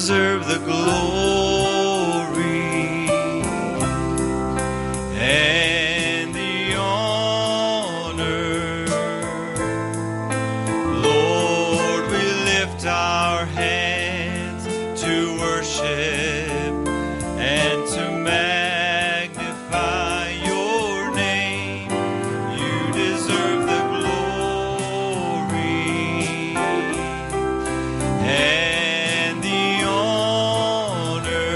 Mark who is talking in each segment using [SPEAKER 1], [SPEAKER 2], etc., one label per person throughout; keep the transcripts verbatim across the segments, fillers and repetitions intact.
[SPEAKER 1] deserve the glory and the honor. Lord, we lift our hands to worship and to magnify your name. You deserve the glory and the honor.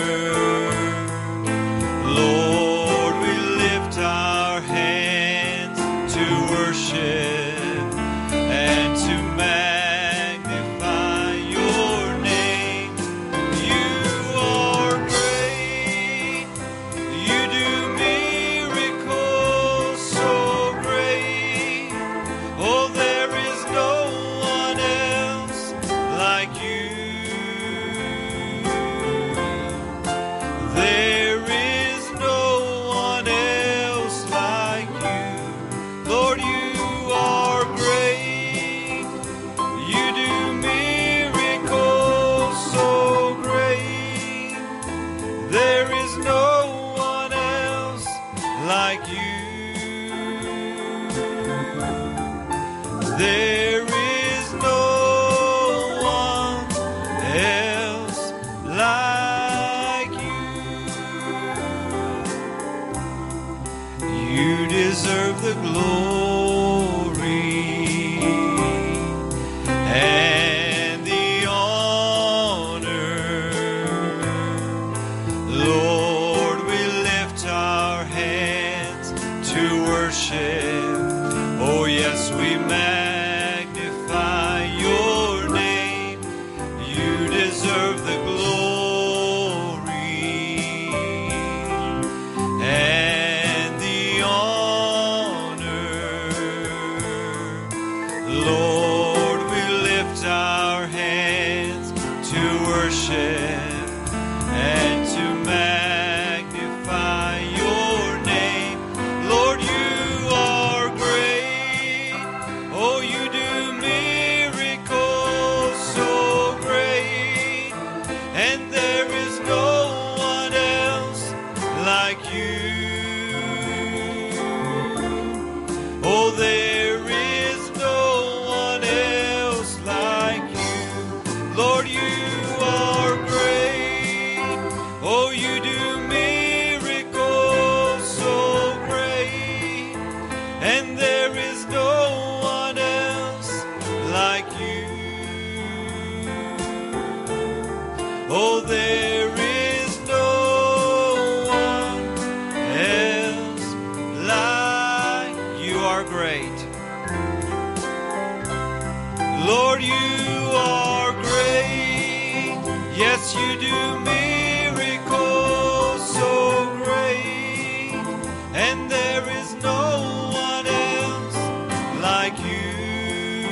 [SPEAKER 1] Lord, we lift our hands to worship and to magnify your name. You are great. You do miracles so great. Oh, there is no one else like you. There is no one else like you. Lord, you are great. You do miracles so great. There is no one else like you. There is no one else like you. You deserve the glory and the honor. Lord, we lift our hands to worship. Oh, yes, we magnify your name. You deserve the glory and the honor. Lord, we lift our hands to worship and to magnify your name. Lord, you are great. Oh, you do miracles so great. And there is no one else like you. Oh, there is no one else like you. Lord, you are great. Oh, you do miracles so great. And there is no one else like you. Oh, there is no one else like you. Are great. Lord, you are great. Yes, you do miracles so great. And there is no one else like you.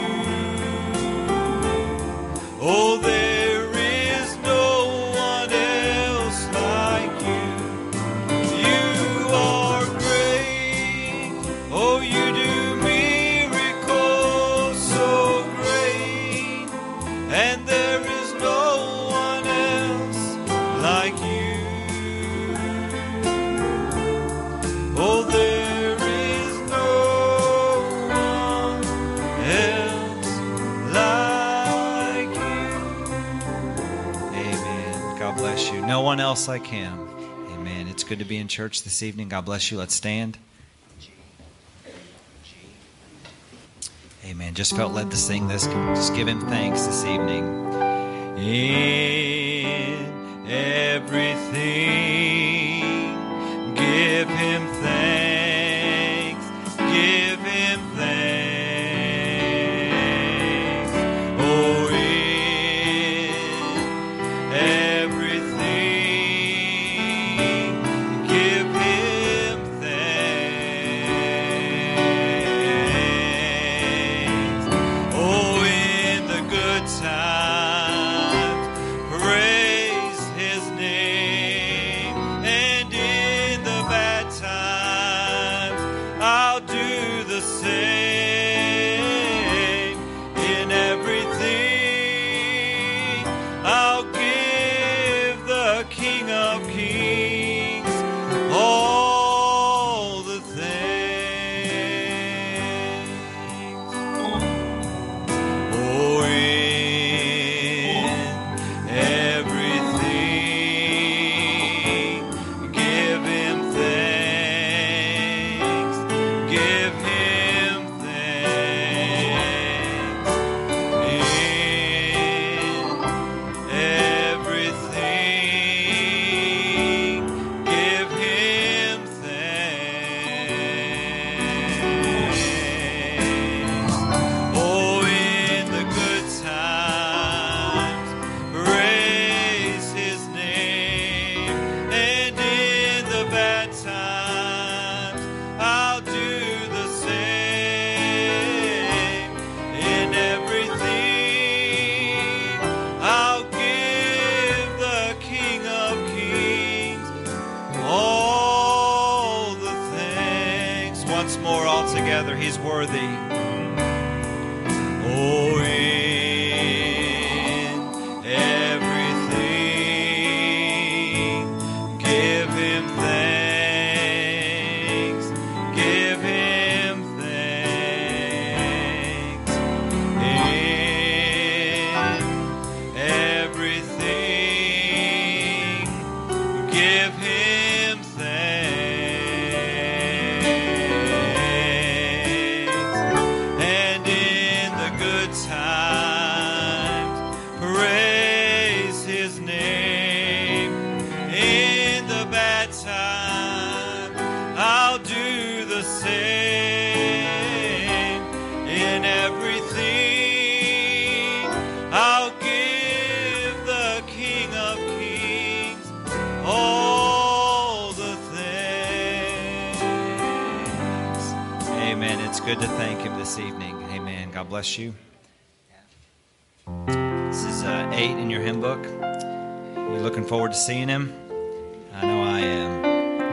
[SPEAKER 1] Oh, there is no one else like you. You are great. Oh, you do miracles so great. And there is no one else like you. Oh, there is no one else like you. Amen. God bless you. No one else like him. Amen. It's good to be in church this evening. God bless you. Let's stand. Amen. Just felt led to sing this. Just give him thanks this evening. In everything, give him thanks. Give him thanks. Oh, in everything, give him thanks. Oh, in the good times, praise his name, and in the bad times, together. He's worthy. Oh, in everything, give him thanks. Give him thanks. In everything, give him thanks. And in the good times, praise his name. In the bad time, I'll do the same. In everything, I'll give the King of Kings all the thanks. Amen. It's good to thank him this evening. Amen. God bless you. This is uh, eight in your hymn book. You looking forward to seeing him? I know I am.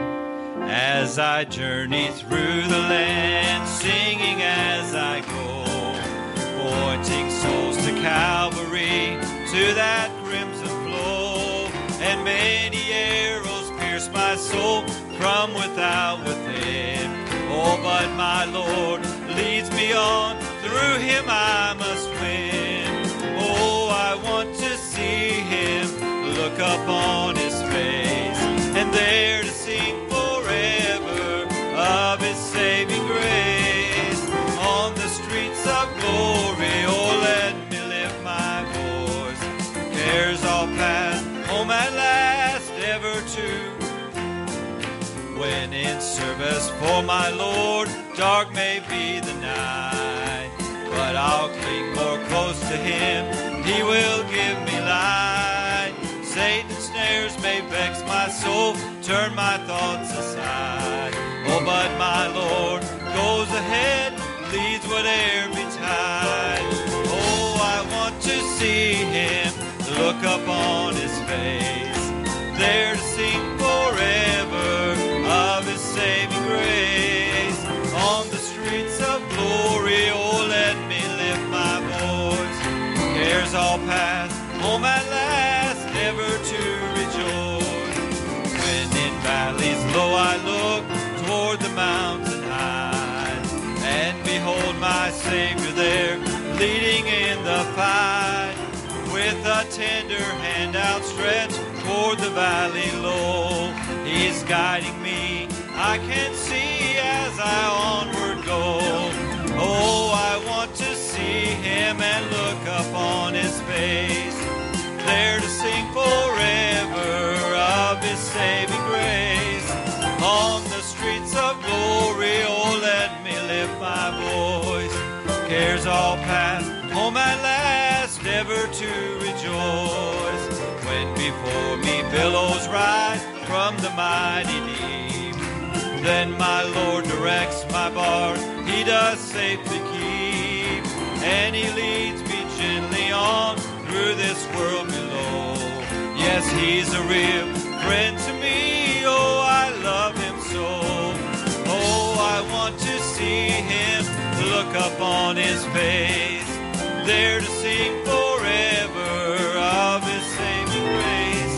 [SPEAKER 1] As I journey through the land, singing as I go, pointing souls to Calvary, to that crimson flow, and many arrows pierce my soul from without within. Oh, but my Lord leads me on, through him I must win. Oh, I want to see him, look up on his face, and there to sing forever of his saving grace. On the streets of glory, oh, let me lift my voice. Cares all past, home at last, ever to. When in service for my Lord, dark may be the night, but I'll cling more close to him, he will give me light. Satan's snares may vex my soul, turn my thoughts aside. Oh, but my Lord goes ahead, leads whate'er betide. Oh, I want to see him, look up on his face, there to sing forever of his saving grace. On the streets of glory, oh, let me lift my voice. Cares all past, home at last, ever to rejoice. When in valleys low I look toward the mountain high, and behold my Savior there, leading in the fight, with a tender hand outstretched toward the valley low. He's guiding me, I can see as I onward go. Oh, I want to see him and look up on his face, there to sing forever of his saving grace. On the streets of glory, oh, let me lift my voice. Cares all past, home at last, ever to rejoice. When before me billows rise from the mighty deep, then my Lord directs my bark, he does safely keep, and he leads me gently on through this world below. Yes, he's a real friend to me, oh, I love him so. Oh, I want to see him, look up on his face, there to sing forever of his saving grace.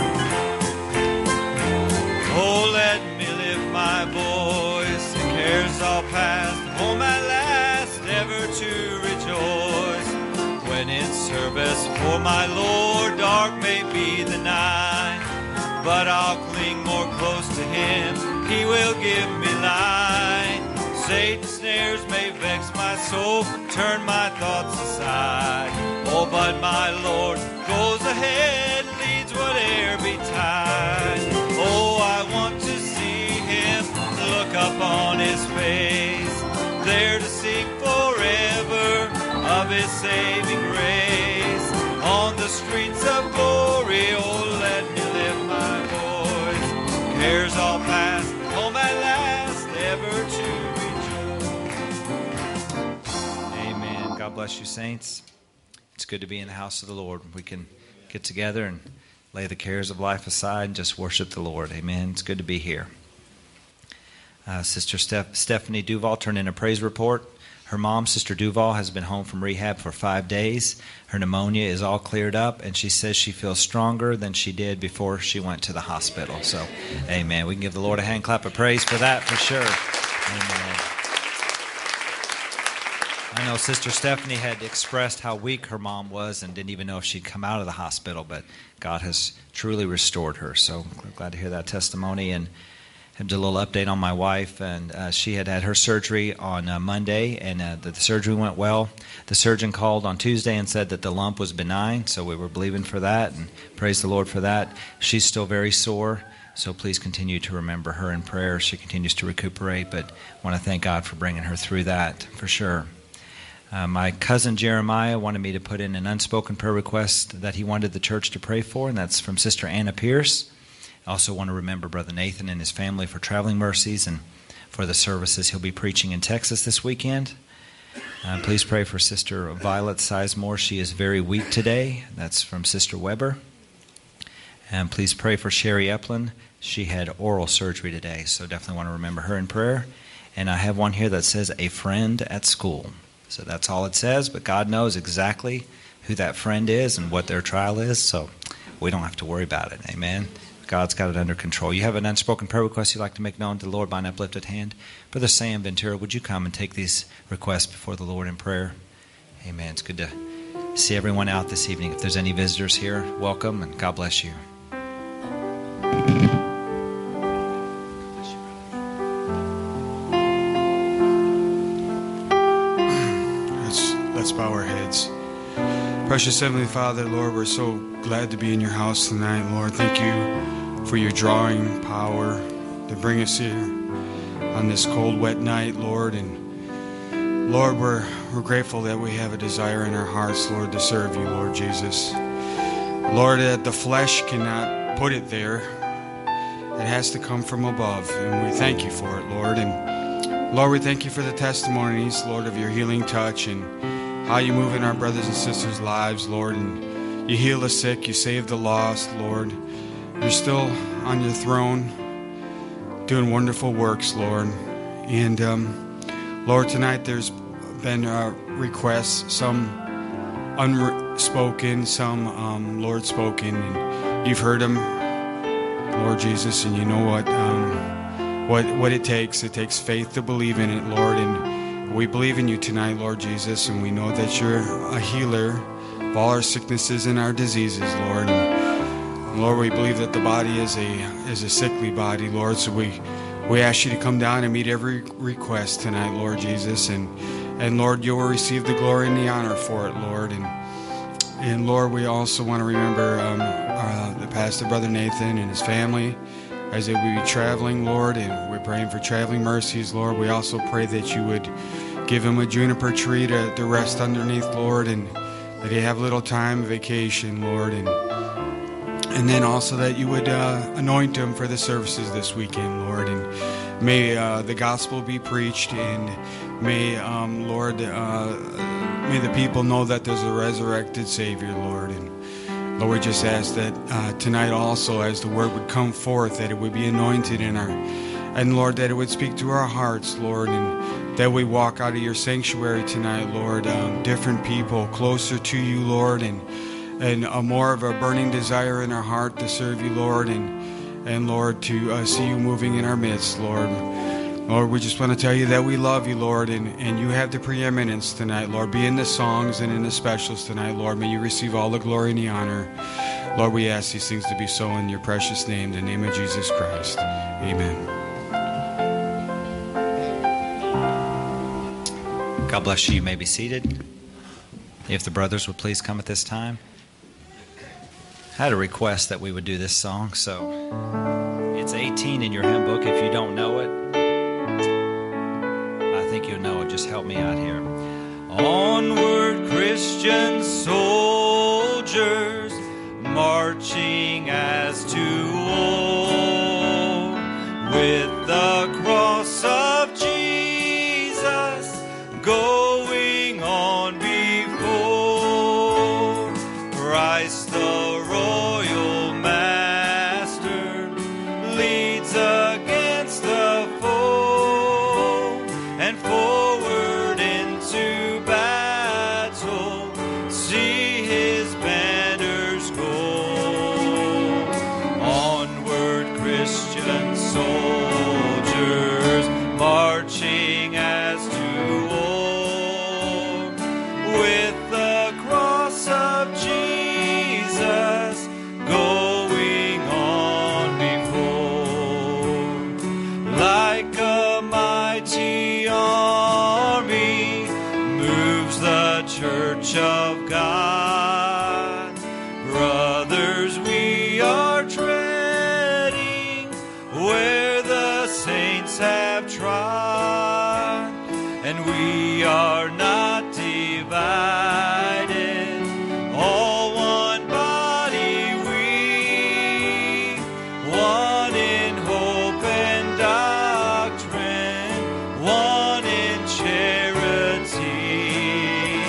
[SPEAKER 1] Oh, let me lift my voice, the cares all past, home at last, ever to rejoice. When in service for my Lord, dark may be the night, but I'll cling more close to him, he will give me light. Satan's snares may vex my soul, turn my thoughts aside. Oh, but my Lord goes ahead, leads whate'er betide. Oh, I want to see him, look up on his face, there to sing forever of his saving grace. On the streets of glory, oh, let me lift my voice. Cares all past, home at last, ever to rejoice. Amen. God bless you, saints. It's good to be in the house of the Lord. We can get together and lay the cares of life aside and just worship the Lord. Amen. It's good to be here. Uh, Sister Steph- Stephanie Duval turned in a praise report. Her mom, Sister Duval, has been home from rehab for five days. Her pneumonia is all cleared up, and she says she feels stronger than she did before she went to the hospital. So, amen. We can give the Lord a hand clap of praise for that for sure. Amen. I know Sister Stephanie had expressed how weak her mom was and didn't even know if she'd come out of the hospital, but God has truly restored her. So we're glad to hear that testimony. And I did a little update on my wife, and uh, she had had her surgery on uh, Monday, and uh, the, the surgery went well. The surgeon called on Tuesday and said that the lump was benign, so we were believing for that, and praise the Lord for that. She's still very sore, so please continue to remember her in prayer. She continues to recuperate, but I want to thank God for bringing her through that, for sure. Uh, my cousin Jeremiah wanted me to put in an unspoken prayer request that he wanted the church to pray for, and that's from Sister Anna Pierce. I also want to remember Brother Nathan and his family for traveling mercies and for the services. He'll be preaching in Texas this weekend. Uh, please pray for Sister Violet Sizemore. She is very weak today. That's from Sister Weber. And please pray for Sherry Eplin. She had oral surgery today, so definitely want to remember her in prayer. And I have one here that says, a friend at school. So that's all it says, but God knows exactly who that friend is and what their trial is, so we don't have to worry about it. Amen. God's got it under control. You have an unspoken prayer request you'd like to make known to the Lord by an uplifted hand? Brother Sam Ventura, would you come and take these requests before the Lord in prayer? Amen. It's good to see everyone out this evening. If there's any visitors here, welcome, and God bless you.
[SPEAKER 2] Let's, let's bow our heads. Precious Heavenly Father, Lord, we're so glad to be in your house tonight, Lord. Thank you for your drawing power to bring us here on this cold, wet night, Lord. And Lord, we're we're grateful that we have a desire in our hearts, Lord, to serve you, Lord Jesus. Lord, that the flesh cannot put it there. It has to come from above, and we thank you for it, Lord. And Lord, we thank you for the testimonies, Lord, of your healing touch and how you move in our brothers and sisters' lives, Lord. And you heal the sick, you save the lost, Lord. You're still on your throne doing wonderful works, Lord. And, um, Lord, tonight there's been uh, requests, some unspoken, some, um, Lord, spoken. And you've heard them, Lord Jesus, and you know what, um, what, what it takes. It takes faith to believe in it, Lord. And we believe in you tonight, Lord Jesus, and we know that you're a healer of all our sicknesses and our diseases, Lord. And Lord, we believe that the body is a is a sickly body, Lord, so we we ask you to come down and meet every request tonight, Lord Jesus, and and Lord, you will receive the glory and the honor for it, Lord. And and Lord, we also want to remember um, uh, the pastor, Brother Nathan, and his family as they will be traveling, Lord, and we're praying for traveling mercies, Lord. We also pray that you would give him a juniper tree to, to rest underneath, Lord, and that he have a little time vacation, Lord, and And then also that you would uh, anoint him for the services this weekend, Lord. And may uh, the gospel be preached, and may, um, Lord, uh, may the people know that there's a resurrected Savior, Lord. And Lord, we just ask that uh, tonight also, as the word would come forth, that it would be anointed in our, and Lord, that it would speak to our hearts, Lord, and that we walk out of your sanctuary tonight, Lord, um, different people closer to you, Lord, and and a more of a burning desire in our heart to serve you, Lord, and and Lord, to uh, see you moving in our midst, Lord. Lord, we just want to tell you that we love you, Lord, and, and you have the preeminence tonight, Lord. Be in the songs and in the specials tonight, Lord. May you receive all the glory and the honor. Lord, we ask these things to be so in your precious name, the name of Jesus Christ. Amen.
[SPEAKER 1] God bless you. You may be seated. If the brothers would please come at this time. I had a request that we would do this song, so it's eighteen in your hymn book. If you don't know it, I think you'll know it. Just help me out here. Onward, Christian soldiers, marching as to war, with the cross of Jesus going on before. Christ the royal master leads against the foe. Christ the royal master leads against the foe. Onward, Christian soldiers, marching as to war, with the cross of Jesus going on before. Christ the royal master leads against the foe. are not divided, all one body we, one in hope and doctrine, one in charity.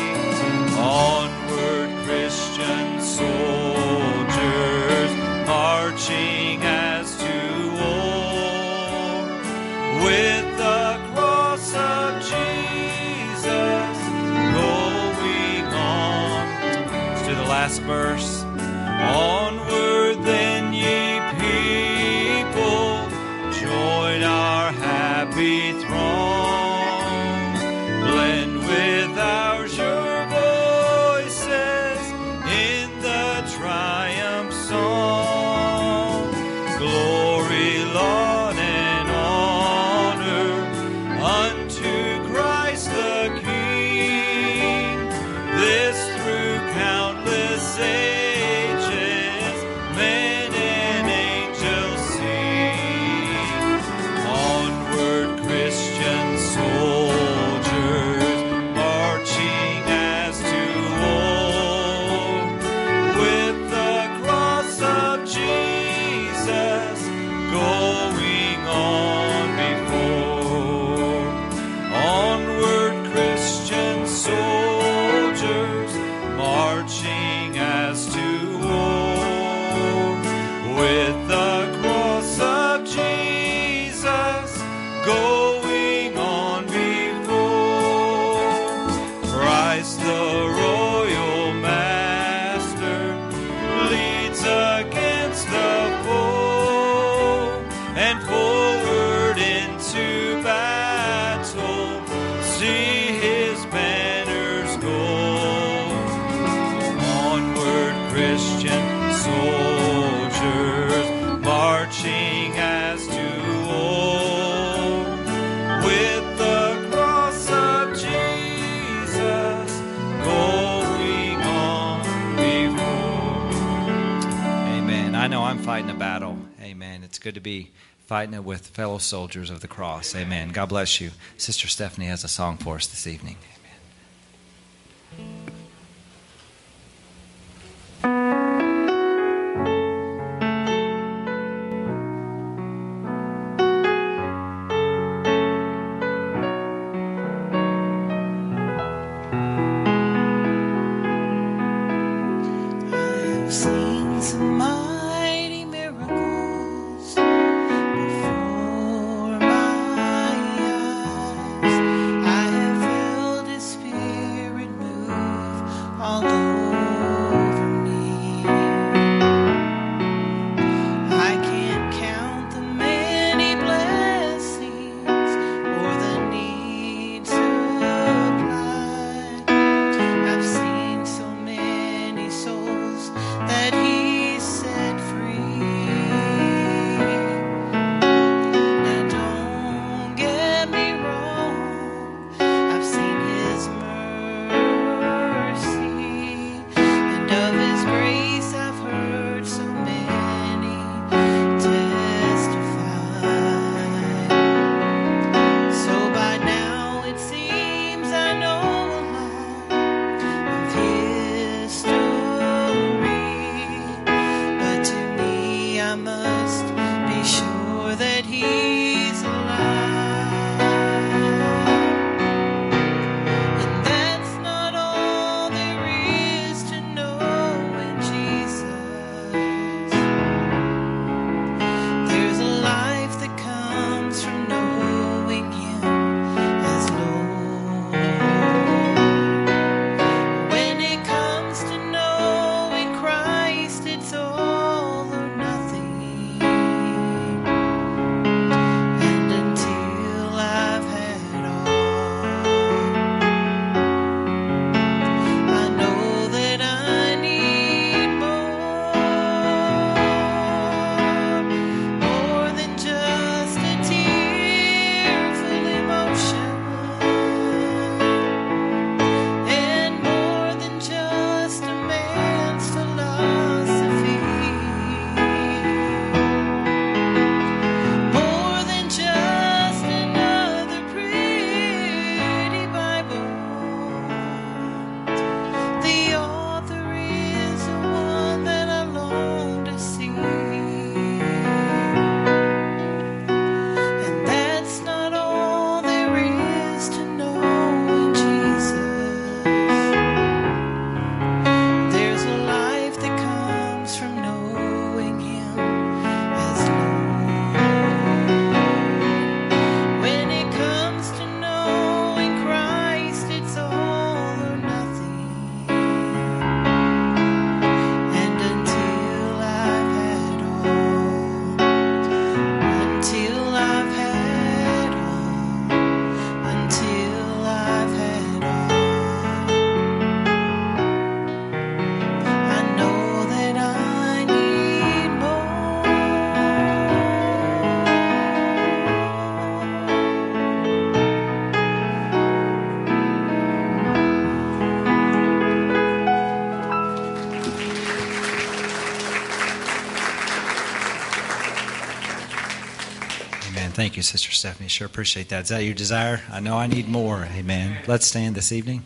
[SPEAKER 1] Onward, Christian soldiers, marching as to war, with the cross of Jesus going on. Let's do the last verse. Onward then, ye people, join our happy throng. Blend with our sure voices in the triumph song. Glory, laud, and honor unto Christ the King. This through countless ages, men and angels sing. Onward, Christian soldiers, marching as to war, with the cross of Jesus going on before. Onward, Christian soldiers, marching as to war, with the cross of Jesus going on before. Christ the royal master leads against the foe, and forward into battle see his banners go. Onward, Christian soldiers, marching as to war, with the cross of Jesus going on before. Amen. I know I'm fighting a battle. Amen. It's good to be fighting it with fellow soldiers of the cross. Amen. God bless you. Sister Stephanie has a song for us this evening.
[SPEAKER 3] I've seen some mighty miracles before my eyes. I have felt His Spirit move all over me. I can't count the many blessings or the needs supplied. I've seen so many souls that He set
[SPEAKER 4] Thank you, Sister Stephanie. Sure appreciate that. Is that your desire? I know I need more. Amen. Let's stand this evening.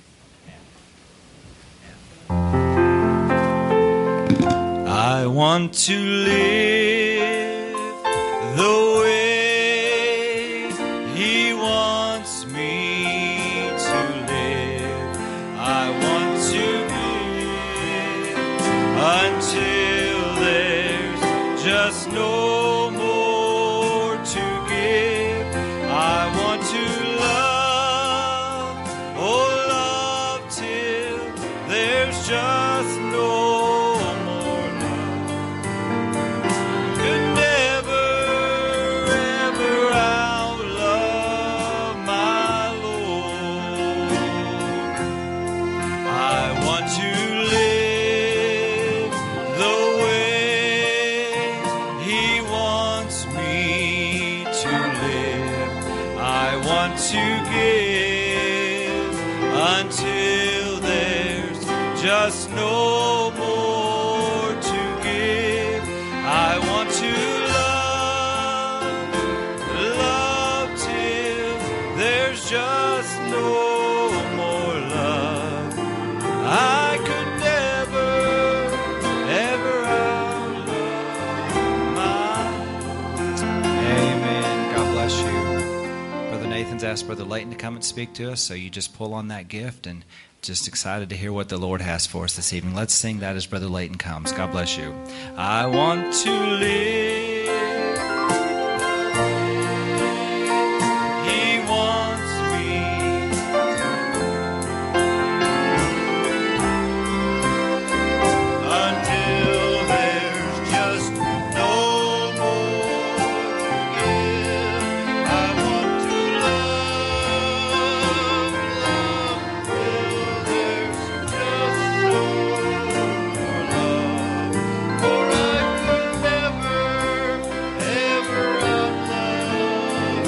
[SPEAKER 1] I want to live the way He wants me to live. I want to live until there's just no more to give. I want to love, oh love, till there's just no to give until there's just no more to give. I want to love, love till there's just no more love. I could never, ever outlove my.
[SPEAKER 4] Amen. God bless you. Nathan's asked Brother Layton to come and speak to us, so you just pull on that gift, and just excited to hear what the Lord has for us this evening. Let's sing that as Brother Layton comes. God bless you.
[SPEAKER 1] I want to live. He wants me. Until there's just no more to give. I want to love, love till there's just no more love. For I could never, ever outlove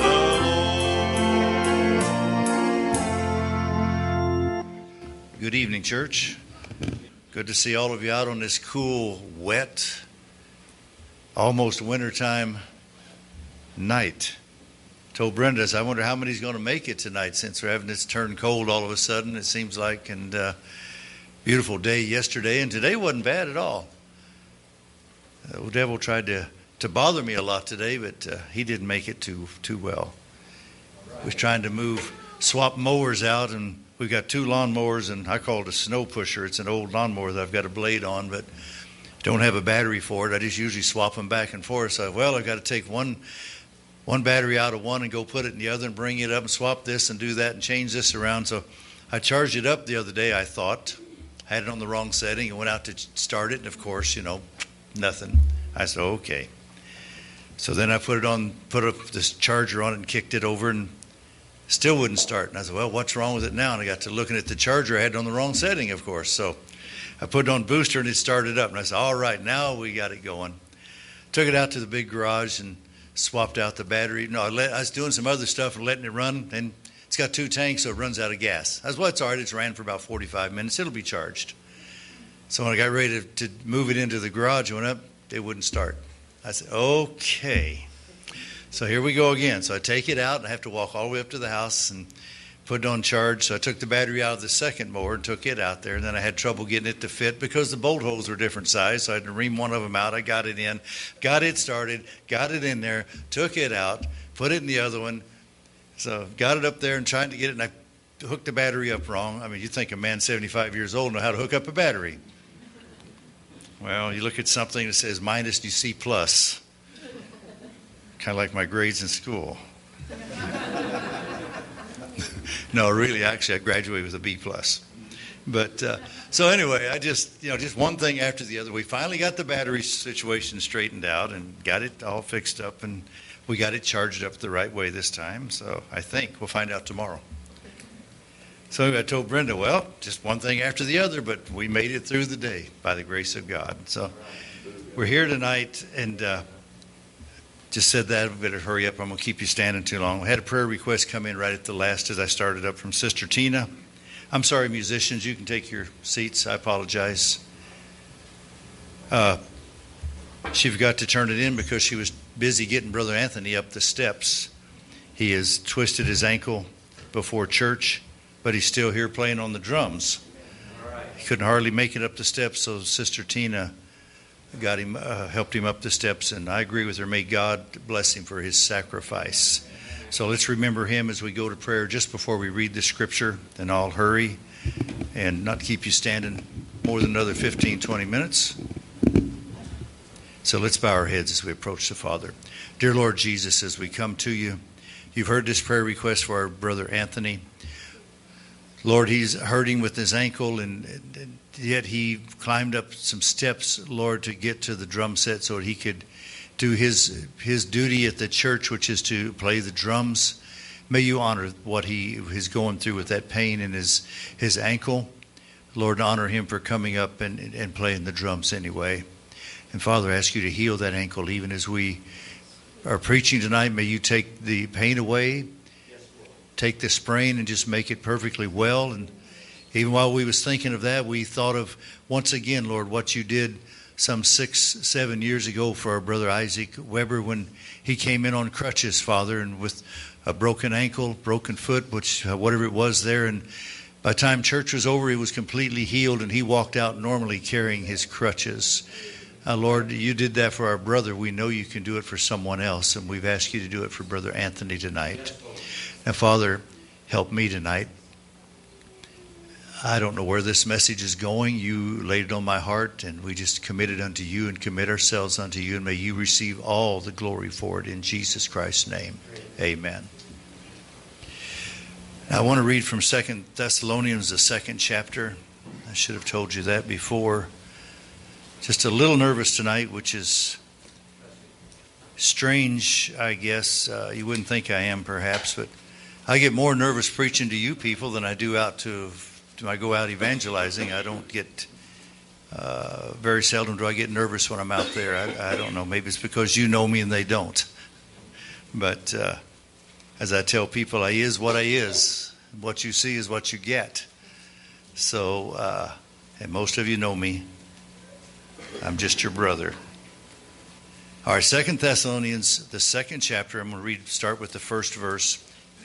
[SPEAKER 1] the Lord.
[SPEAKER 5] Good evening, church. Good to see all of you out on this cool, wet, almost wintertime night. Told Brenda, I said, I wonder how many's going to make it tonight since we're having this turn cold all of a sudden, it seems like. And uh, beautiful day yesterday, and today wasn't bad at all. Uh, the devil tried to, to bother me a lot today, but uh, he didn't make it too too well. He was trying to move, swap mowers out, and we've got two lawnmowers, and I call it a snow pusher. It's an old lawnmower that I've got a blade on, but don't have a battery for it. I just usually swap them back and forth. So, well, I've got to take one one battery out of one and go put it in the other and bring it up and swap this and do that and change this around. So I charged it up the other day, I thought. Had it on the wrong setting and went out to start it, and of course, you know, nothing. I said, okay. So then I put it on, put up this charger on it and kicked it over, and still wouldn't start. And I said, well, what's wrong with it now? And I got to looking at the charger. I had it on the wrong setting, of course. So I put it on booster, and it started up. And I said, all right, now we got it going. Took it out to the big garage and swapped out the battery. No, I, let, I was doing some other stuff and letting it run. And it's got two tanks, so it runs out of gas. I said, well, it's all right. It's ran for about forty-five minutes. It'll be charged. So when I got ready to, to move it into the garage, it went up. It wouldn't start. I said, okay. So here we go again. So I take it out, and I have to walk all the way up to the house and put it on charge. So I took the battery out of the second mower and took it out there. And then I had trouble getting it to fit because the bolt holes were different size. So I had to ream one of them out. I got it in, got it started, got it in there, took it out, put it in the other one. So got it up there and trying to get it, and I hooked the battery up wrong. I mean, you think a man seventy-five years old know how to hook up a battery. Well, you look at something that says minus, you see plus. Kind of like my grades in school. No, really, actually, I graduated with a B plus. But uh, so anyway, I just, you know, just one thing after the other. We finally got the battery situation straightened out and got it all fixed up, and we got it charged up the right way this time. So I think we'll find out tomorrow. So I told Brenda, well, just one thing after the other, but we made it through the day by the grace of God. So we're here tonight, and uh, just said that, I better hurry up. I'm going to keep you standing too long. We had a prayer request come in right at the last as I started up from Sister Tina. I'm sorry, musicians, you can take your seats. I apologize. Uh, She forgot to turn it in because she was busy getting Brother Anthony up the steps. He has twisted his ankle before church, but he's still here playing on the drums. He couldn't hardly make it up the steps, so Sister Tina got him, uh, helped him up the steps, and I agree with her. May God bless him for his sacrifice. So let's remember him as we go to prayer just before we read the scripture, and I'll hurry and not keep you standing more than another fifteen, twenty minutes. So let's bow our heads as we approach the Father. Dear Lord Jesus, as we come to you, you've heard this prayer request for our brother Anthony. Lord, he's hurting with his ankle, and yet he climbed up some steps, Lord, to get to the drum set so that he could do his his duty at the church, which is to play the drums. May you honor what he is going through with that pain in his, his ankle. Lord, honor him for coming up and, and playing the drums anyway. And Father, I ask you to heal that ankle even as we are preaching tonight. May you take the pain away, take the sprain and just make it perfectly well. And even while we was thinking of that, we thought of once again, Lord, what you did some six, seven years ago for our brother Isaac Weber when he came in on crutches, Father, and with a broken ankle, broken foot, which uh, whatever it was there. And by the time church was over, he was completely healed, and he walked out normally carrying his crutches. Uh, Lord, you did that for our brother. We know you can do it for someone else, and we've asked you to do it for Brother Anthony tonight. Now, Father, help me tonight. I don't know where this message is going. You laid it on my heart, and we just commit it unto you and commit ourselves unto you, and may you receive all the glory for it in Jesus Christ's name. Amen. Now, I want to read from Second Thessalonians, the second chapter. I should have told you that before. Just a little nervous tonight, which is strange, I guess. Uh, you wouldn't think I am, perhaps, but I get more nervous preaching to you people than I do out to, when I go out evangelizing. I don't get, uh, very seldom do I get nervous when I'm out there. I, I don't know. Maybe it's because you know me and they don't. But uh, as I tell people, I is what I is. What you see is what you get. So, uh, and most of you know me. I'm just your brother. All right, Second Thessalonians, the second chapter. I'm going to read, start with the first verse.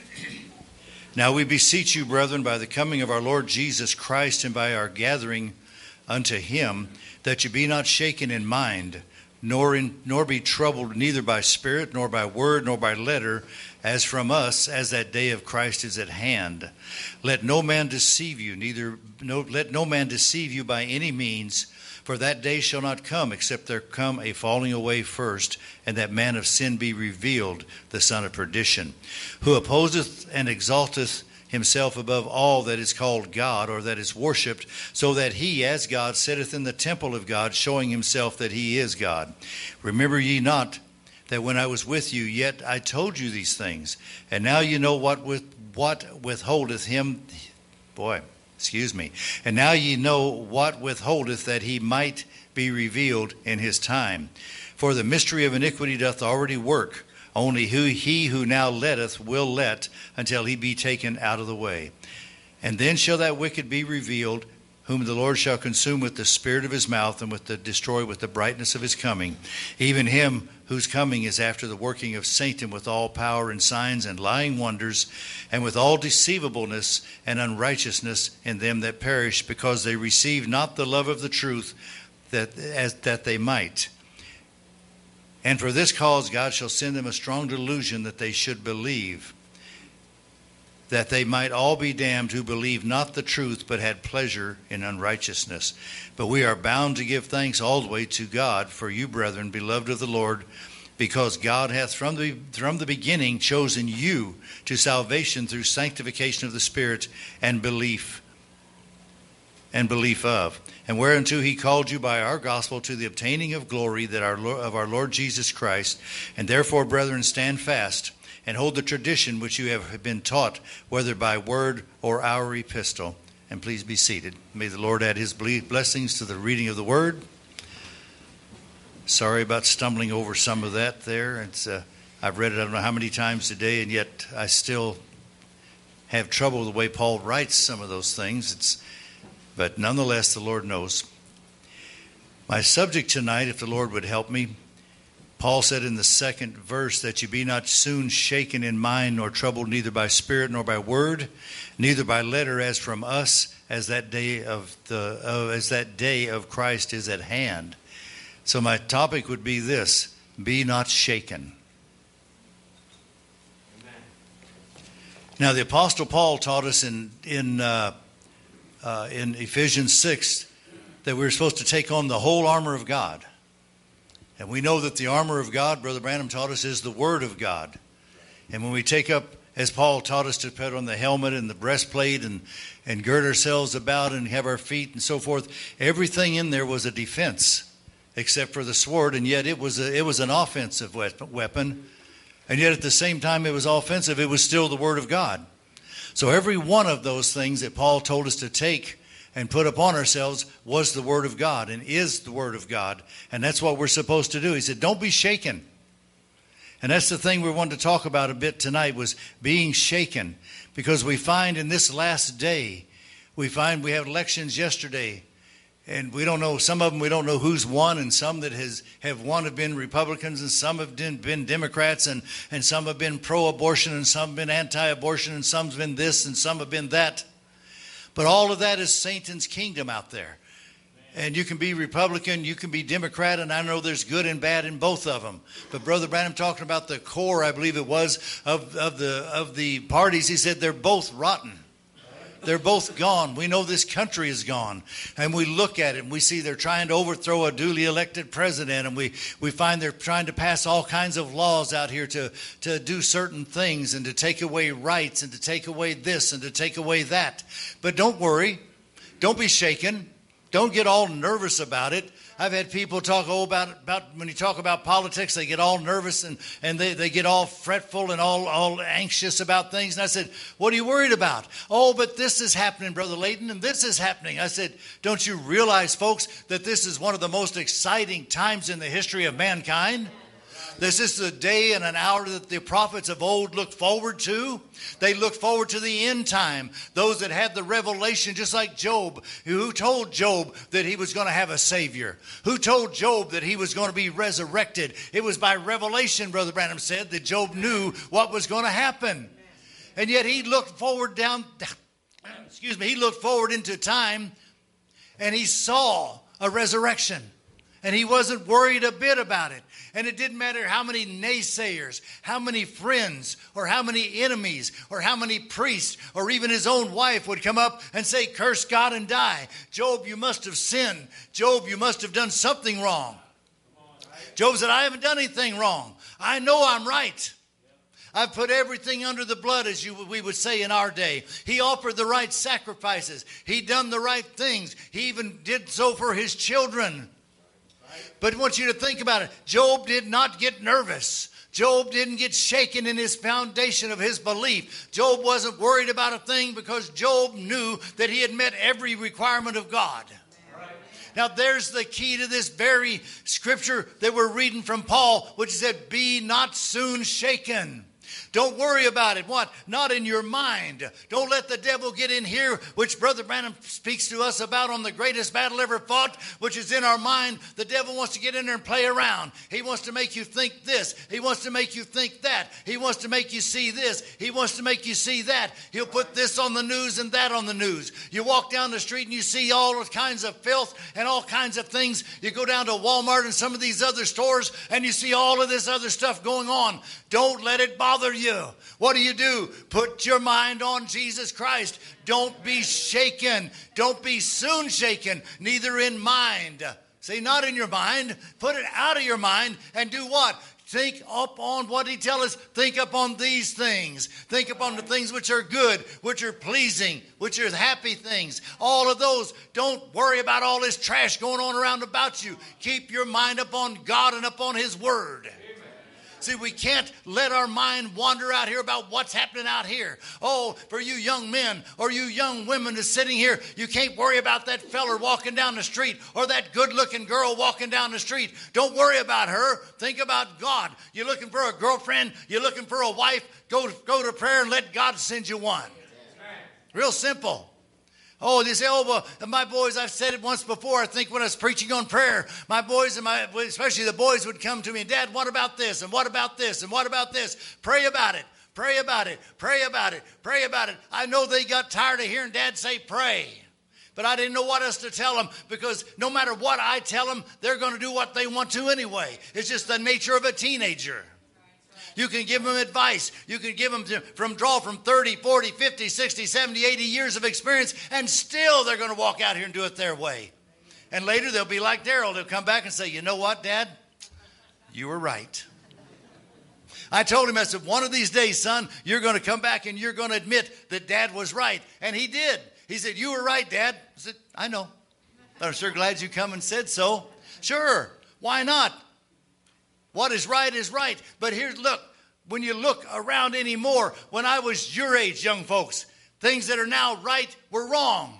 [SPEAKER 5] Now we beseech you, brethren, by the coming of our Lord Jesus Christ and by our gathering unto him, that you be not shaken in mind, nor in, nor be troubled neither by spirit, nor by word, nor by letter, as from us, as that day of Christ is at hand. Let no man deceive you, neither no, let no man deceive you by any means. For that day shall not come, except there come a falling away first, and that man of sin be revealed, the son of perdition, who opposeth and exalteth himself above all that is called God, or that is worshipped, so that he, as God, sitteth in the temple of God, showing himself that he is God. Remember ye not that when I was with you, yet I told you these things, and now you know what with what withholdeth him, boy, Excuse me. And now ye know what withholdeth that he might be revealed in his time. For the mystery of iniquity doth already work. Only who he who now letteth will let until he be taken out of the way. And then shall that wicked be revealed, whom the Lord shall consume with the spirit of his mouth, and with the destroy with the brightness of his coming. Even him whose coming is after the working of Satan, with all power and signs and lying wonders, and with all deceivableness and unrighteousness in them that perish, because they receive not the love of the truth, that as that they might. And for this cause God shall send them a strong delusion, that they should believe, that they might all be damned who believed not the truth, but had pleasure in unrighteousness. But we are bound to give thanks always to God for you, brethren, beloved of the Lord, because God hath from the from the beginning chosen you to salvation through sanctification of the Spirit and belief and belief of, and whereunto he called you by our gospel to the obtaining of glory that our of our Lord Jesus Christ. And therefore, brethren, stand fast and hold the tradition which you have been taught, whether by word or our epistle. And please be seated. May the Lord add his blessings to the reading of the word. Sorry about stumbling over some of that there. It's uh, I've read it I don't know how many times today, and yet I still have trouble with the way Paul writes some of those things. It's, but nonetheless, the Lord knows. My subject tonight, if the Lord would help me, Paul said in the second verse that you be not soon shaken in mind nor troubled neither by spirit nor by word, neither by letter as from us, as that day of the uh, as that day of Christ is at hand. So my topic would be this: be not shaken. Amen. Now the Apostle Paul taught us in in uh, uh, in Ephesians six that we were supposed to take on the whole armor of God. And we know that the armor of God, Brother Branham taught us, is the Word of God. And when we take up, as Paul taught us, to put on the helmet and the breastplate and, and gird ourselves about and have our feet and so forth, everything in there was a defense except for the sword, and yet it was a, it was an offensive weapon. And yet at the same time it was offensive, it was still the Word of God. So every one of those things that Paul told us to take and put upon ourselves was the Word of God and is the Word of God. And that's what we're supposed to do. He said, don't be shaken. And that's the thing we wanted to talk about a bit tonight, was being shaken. Because we find in this last day, we find we had elections yesterday. And we don't know, some of them we don't know who's won, and some that has have won have been Republicans, and some have been, been Democrats, and, and some have been pro-abortion, and some have been anti-abortion, and some have been this, and some have been that. But all of that is Satan's kingdom out there. And you can be Republican, you can be Democrat, and I know there's good and bad in both of them. But Brother Branham talking about the core, I believe it was, of, of the of the parties, he said they're both rotten. They're both gone. We know this country is gone. And we look at it and we see they're trying to overthrow a duly elected president. And we, we find they're trying to pass all kinds of laws out here to, to do certain things and to take away rights and to take away this and to take away that. But don't worry. Don't be shaken. Don't get all nervous about it. I've had people talk oh, about, about when you talk about politics, they get all nervous and, and they, they get all fretful and all, all anxious about things. And I said, what are you worried about? Oh, but this is happening, Brother Layton, and this is happening. I said, don't you realize, folks, that this is one of the most exciting times in the history of mankind? This is the day and an hour that the prophets of old looked forward to. They looked forward to the end time. Those that had the revelation, just like Job, who told Job that he was going to have a Savior. Who told Job that he was going to be resurrected. It was by revelation, Brother Branham said, that Job knew what was going to happen. And yet he looked forward down, excuse me, he looked forward into time and he saw a resurrection. And he wasn't worried a bit about it. And it didn't matter how many naysayers, how many friends, or how many enemies, or how many priests, or even his own wife would come up and say, curse God and die. Job, you must have sinned. Job, you must have done something wrong. Job said, I haven't done anything wrong. I know I'm right. I've put everything under the blood, as you, we would say in our day. He offered the right sacrifices. He done the right things. He even did so for his children. But I want you to think about it. Job did not get nervous. Job didn't get shaken in his foundation of his belief. Job wasn't worried about a thing because Job knew that he had met every requirement of God. Right. Now there's the key to this very scripture that we're reading from Paul, which said, be not soon shaken. Don't worry about it. What? Not in your mind. Don't let the devil get in here, which Brother Branham speaks to us about on the greatest battle ever fought, which is in our mind. The devil wants to get in there and play around. He wants to make you think this. He wants to make you think that. He wants to make you see this. He wants to make you see that. He'll put this on the news and that on the news. You walk down the street and you see all kinds of filth and all kinds of things. You go down to Walmart and some of these other stores and you see all of this other stuff going on. Don't let it bother you. What do you do? Put your mind on Jesus Christ. Don't be shaken. Don't be soon shaken, neither in mind. Say, not in your mind. Put it out of your mind and do what? Think up on what he tells us. Think upon these things. Think upon the things which are good, which are pleasing, which are happy things. All of those. Don't worry about all this trash going on around about you. Keep your mind upon God and upon his word. See, we can't let our mind wander out here about what's happening out here. Oh, for you young men or you young women that's sitting here, you can't worry about that feller walking down the street or that good-looking girl walking down the street. Don't worry about her. Think about God. You're looking for a girlfriend. You're looking for a wife. Go, go to prayer and let God send you one. Real simple. Oh, they say, oh, well, my boys, I've said it once before, I think when I was preaching on prayer, my boys, and my, especially the boys would come to me, Dad, what about this, and what about this, and what about this? Pray about it, pray about it, pray about it, pray about it. I know they got tired of hearing Dad say pray, but I didn't know what else to tell them, because no matter what I tell them, they're going to do what they want to anyway. It's just the nature of a teenager. You can give them advice. You can give them to, from draw from thirty, forty, fifty, sixty, seventy, eighty years of experience, and still they're going to walk out here and do it their way. And later they'll be like Daryl. They'll come back and say, you know what, Dad? You were right. I told him, I said, one of these days, son, you're going to come back and you're going to admit that Dad was right. And he did. He said, you were right, Dad. I said, I know. But I'm sure glad you come and said so. Sure. Why not? What is right is right. But here's, look, when you look around anymore, when I was your age, young folks, things that are now right were wrong.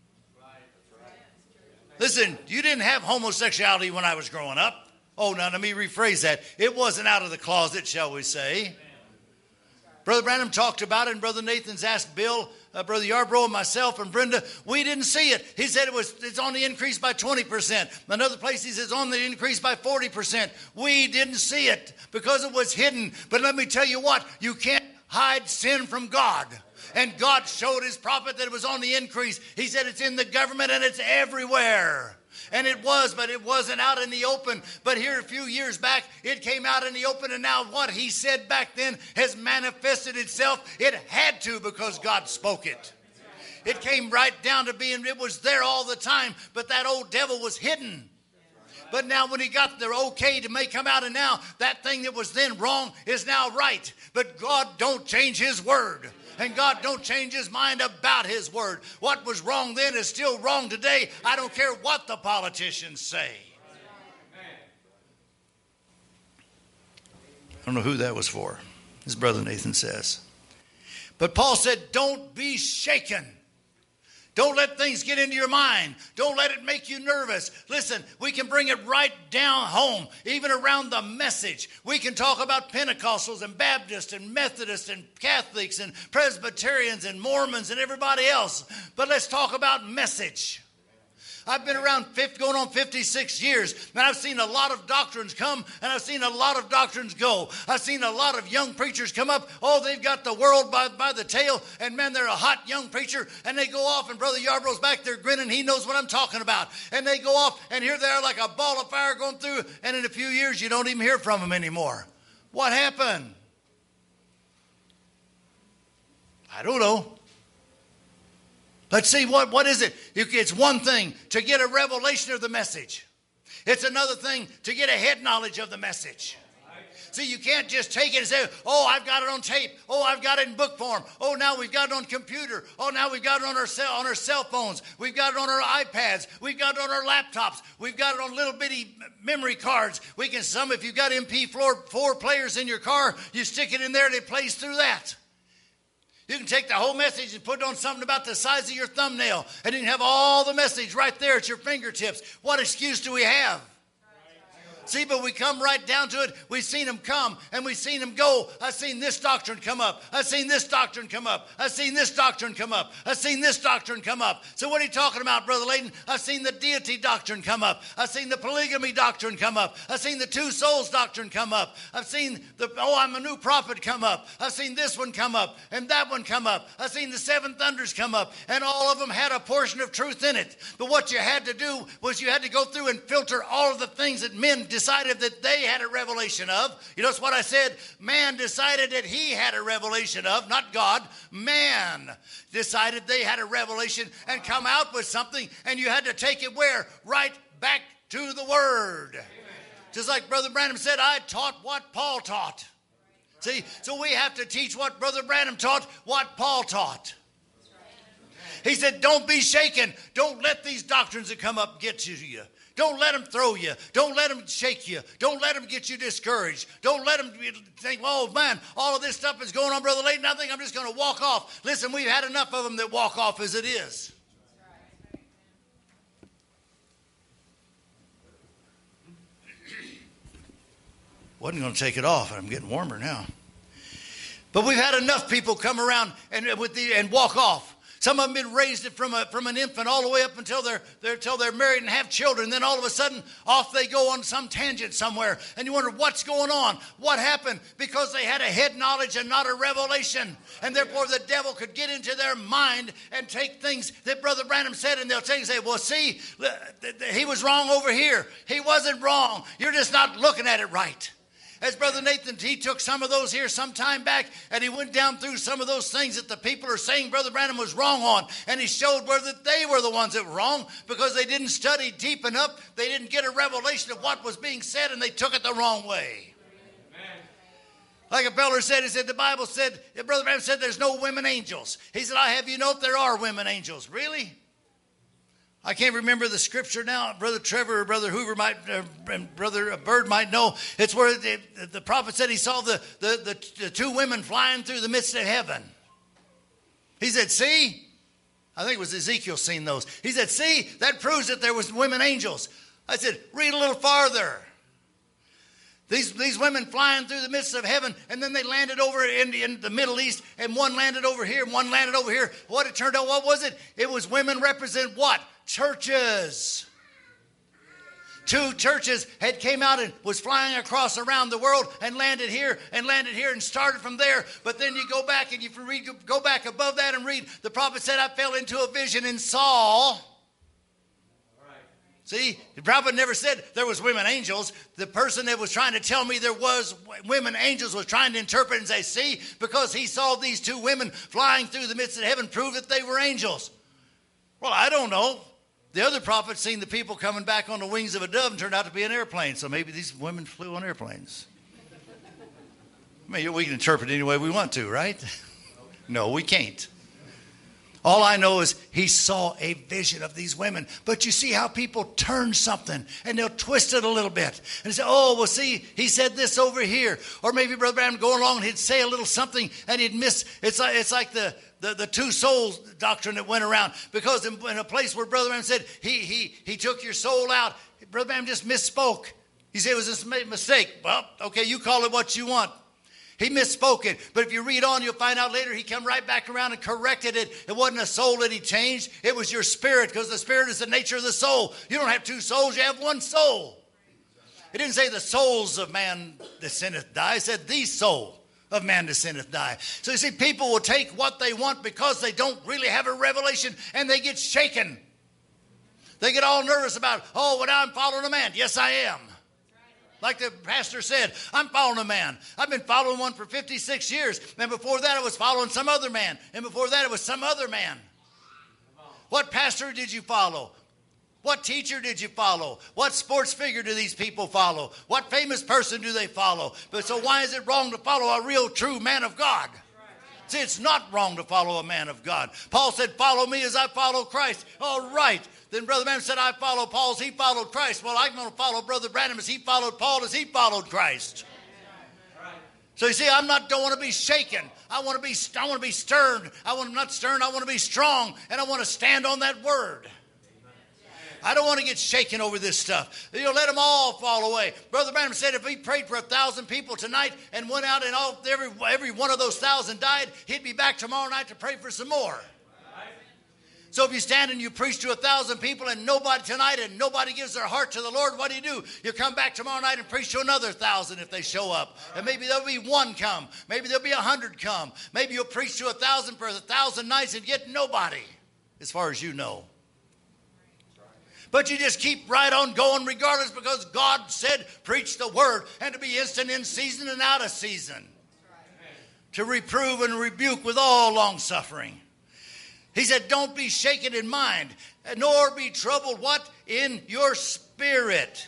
[SPEAKER 5] Listen, you didn't have homosexuality when I was growing up. Oh, now let me rephrase that. It wasn't out of the closet, shall we say. Brother Branham talked about it, and Brother Nathan's asked Bill, uh, Brother Yarbrough, and myself, and Brenda. We didn't see it. He said it was it's on the increase by twenty percent. Another place he says it's on the increase by forty percent. We didn't see it because it was hidden. But let me tell you what, you can't hide sin from God. And God showed his prophet that it was on the increase. He said it's in the government and it's everywhere. And it was, but it wasn't out in the open. But here a few years back, it came out in the open. And now what he said back then has manifested itself. It had to, because God spoke it. It came right down to being, it was there all the time. But that old devil was hidden. But now when he got the okay to may come out, and now that thing that was then wrong is now right. But God don't change his word. And God don't change his mind about his word. What was wrong then is still wrong today. I don't care what the politicians say. I don't know who that was for. His brother Nathan says. But Paul said, don't be shaken. Don't let things get into your mind. Don't let it make you nervous. Listen, we can bring it right down home, even around the message. We can talk about Pentecostals and Baptists and Methodists and Catholics and Presbyterians and Mormons and everybody else. But let's talk about message. I've been around fifty, going on fifty-six years, and I've seen a lot of doctrines come, and I've seen a lot of doctrines go. I've seen a lot of young preachers come up. Oh, they've got the world by, by the tail, and man, they're a hot young preacher, and they go off, and Brother Yarbrough's back there grinning. He knows what I'm talking about. And they go off, and here they are like a ball of fire going through, and in a few years, you don't even hear from them anymore. What happened? I don't know. Let's see, what, what is it? It's one thing to get a revelation of the message. It's another thing to get a head knowledge of the message. See, you can't just take it and say, oh, I've got it on tape. Oh, I've got it in book form. Oh, now we've got it on computer. Oh, now we've got it on our cell, on our cell phones. We've got it on our iPads. We've got it on our laptops. We've got it on little bitty memory cards. We can, some, if you've got M P four players in your car, you stick it in there and it plays through that. You can take the whole message and put it on something about the size of your thumbnail, and you can have all the message right there at your fingertips. What excuse do we have? See, but we come right down to it. We've seen them come and we've seen them go. I've seen this doctrine come up. I've seen this doctrine come up. I've seen this doctrine come up. I've seen this doctrine come up. So what are you talking about, Brother Layton? I've seen the deity doctrine come up. I've seen the polygamy doctrine come up. I've seen the two souls doctrine come up. I've seen the, oh, I'm a new prophet come up. I've seen this one come up and that one come up. I've seen the seven thunders come up, and all of them had a portion of truth in it. But what you had to do was you had to go through and filter all of the things that men decided that they had a revelation of. You notice what I said? Man decided that he had a revelation of, not God. Man decided they had a revelation and come out with something, and you had to take it where? Right back to the Word. Amen. Just like Brother Branham said, I taught what Paul taught. See, so we have to teach what Brother Branham taught, what Paul taught. He said, don't be shaken. Don't let these doctrines that come up get to you. Don't let them throw you. Don't let them shake you. Don't let them get you discouraged. Don't let them think, oh, man, all of this stuff is going on, Brother Layton. I think I'm just going to walk off. Listen, we've had enough of them that walk off as it is. Wasn't going to take it off. I'm getting warmer now. But we've had enough people come around and, with the, and walk off. Some of them been raised from a, from an infant all the way up until they're, they're until they're married and have children. Then all of a sudden, off they go on some tangent somewhere, and you wonder what's going on. What happened? Because they had a head knowledge and not a revelation, and therefore the devil could get into their mind and take things that Brother Branham said, and they'll take and say, "Well, see, he was wrong over here. He wasn't wrong. You're just not looking at it right." As Brother Nathan, he took some of those here some time back, and he went down through some of those things that the people are saying Brother Branham was wrong on, and he showed where that they were the ones that were wrong because they didn't study deep enough. They didn't get a revelation of what was being said, and they took it the wrong way. Amen. Like a feller said, he said, the Bible said, Brother Branham said there's no women angels. He said, I have you know there are women angels. Really? I can't remember the scripture now. Brother Trevor or Brother Hoover might, uh, and Brother Bird might know. It's where the, the prophet said he saw the, the, the, the two women flying through the midst of heaven. He said, see? I think it was Ezekiel seen those. He said, see, that proves that there was women angels. I said, read a little farther. These, these women flying through the midst of heaven, and then they landed over in, in the Middle East, and one landed over here, and one landed over here. What it turned out, what was it? It was women represent what? Churches. Two churches had came out and was flying across around the world and landed here and landed here and started from there. But then you go back and you read, go back above that and read, the prophet said, I fell into a vision and saw. See, the prophet never said there was women angels. The person that was trying to tell me there was women angels was trying to interpret and say, see, because he saw these two women flying through the midst of heaven, prove that they were angels. Well, I don't know. The other prophet seen the people coming back on the wings of a dove and turned out to be an airplane. So maybe these women flew on airplanes. I mean, we can interpret it any way we want to, right? No, we can't. All I know is he saw a vision of these women. But you see how people turn something and they'll twist it a little bit. And say, oh, well, see, he said this over here. Or maybe Brother Branham go along and he'd say a little something and he'd miss. It's like, it's like the, the, the two souls doctrine that went around. Because in, in a place where Brother Branham said he, he, he took your soul out, Brother Branham just misspoke. He said it was a mistake. Well, okay, you call it what you want. He misspoke it. But if you read on, you'll find out later he came right back around and corrected it. It wasn't a soul that he changed. It was your spirit, because the spirit is the nature of the soul. You don't have two souls. You have one soul. It didn't say the souls of man that sinneth die. It said the soul of man that sinneth die. So you see, people will take what they want because they don't really have a revelation, and they get shaken. They get all nervous about, oh, well, now I'm following a man. Yes, I am. Like the pastor said, I'm following a man. I've been following one for fifty-six years. And before that, I was following some other man. And before that, it was some other man. What pastor did you follow? What teacher did you follow? What sports figure do these people follow? What famous person do they follow? But so why is it wrong to follow a real, true man of God? See, it's not wrong to follow a man of God. Paul said, follow me as I follow Christ. All right. Then Brother Branham said, I follow Paul as he followed Christ. Well, I'm going to follow Brother Branham as he followed Paul as he followed Christ. So you see, I'm not don't want to be shaken. I want to be I want to be stern. I want not stern. I want to be strong, and I want to stand on that word. I don't want to get shaken over this stuff. You know, let them all fall away. Brother Branham said if he prayed for a thousand people tonight and went out and all every every one of those thousand died, he'd be back tomorrow night to pray for some more. So if you stand and you preach to a thousand people and nobody tonight and nobody gives their heart to the Lord, what do you do? You come back tomorrow night and preach to another thousand if they show up. And maybe there'll be one come. Maybe there'll be a hundred come. Maybe you'll preach to a thousand for a thousand nights and get nobody, as far as you know. But you just keep right on going regardless, because God said, preach the word, and to be instant in season and out of season. To reprove and rebuke with all long suffering. He said, don't be shaken in mind, nor be troubled, what? In your spirit.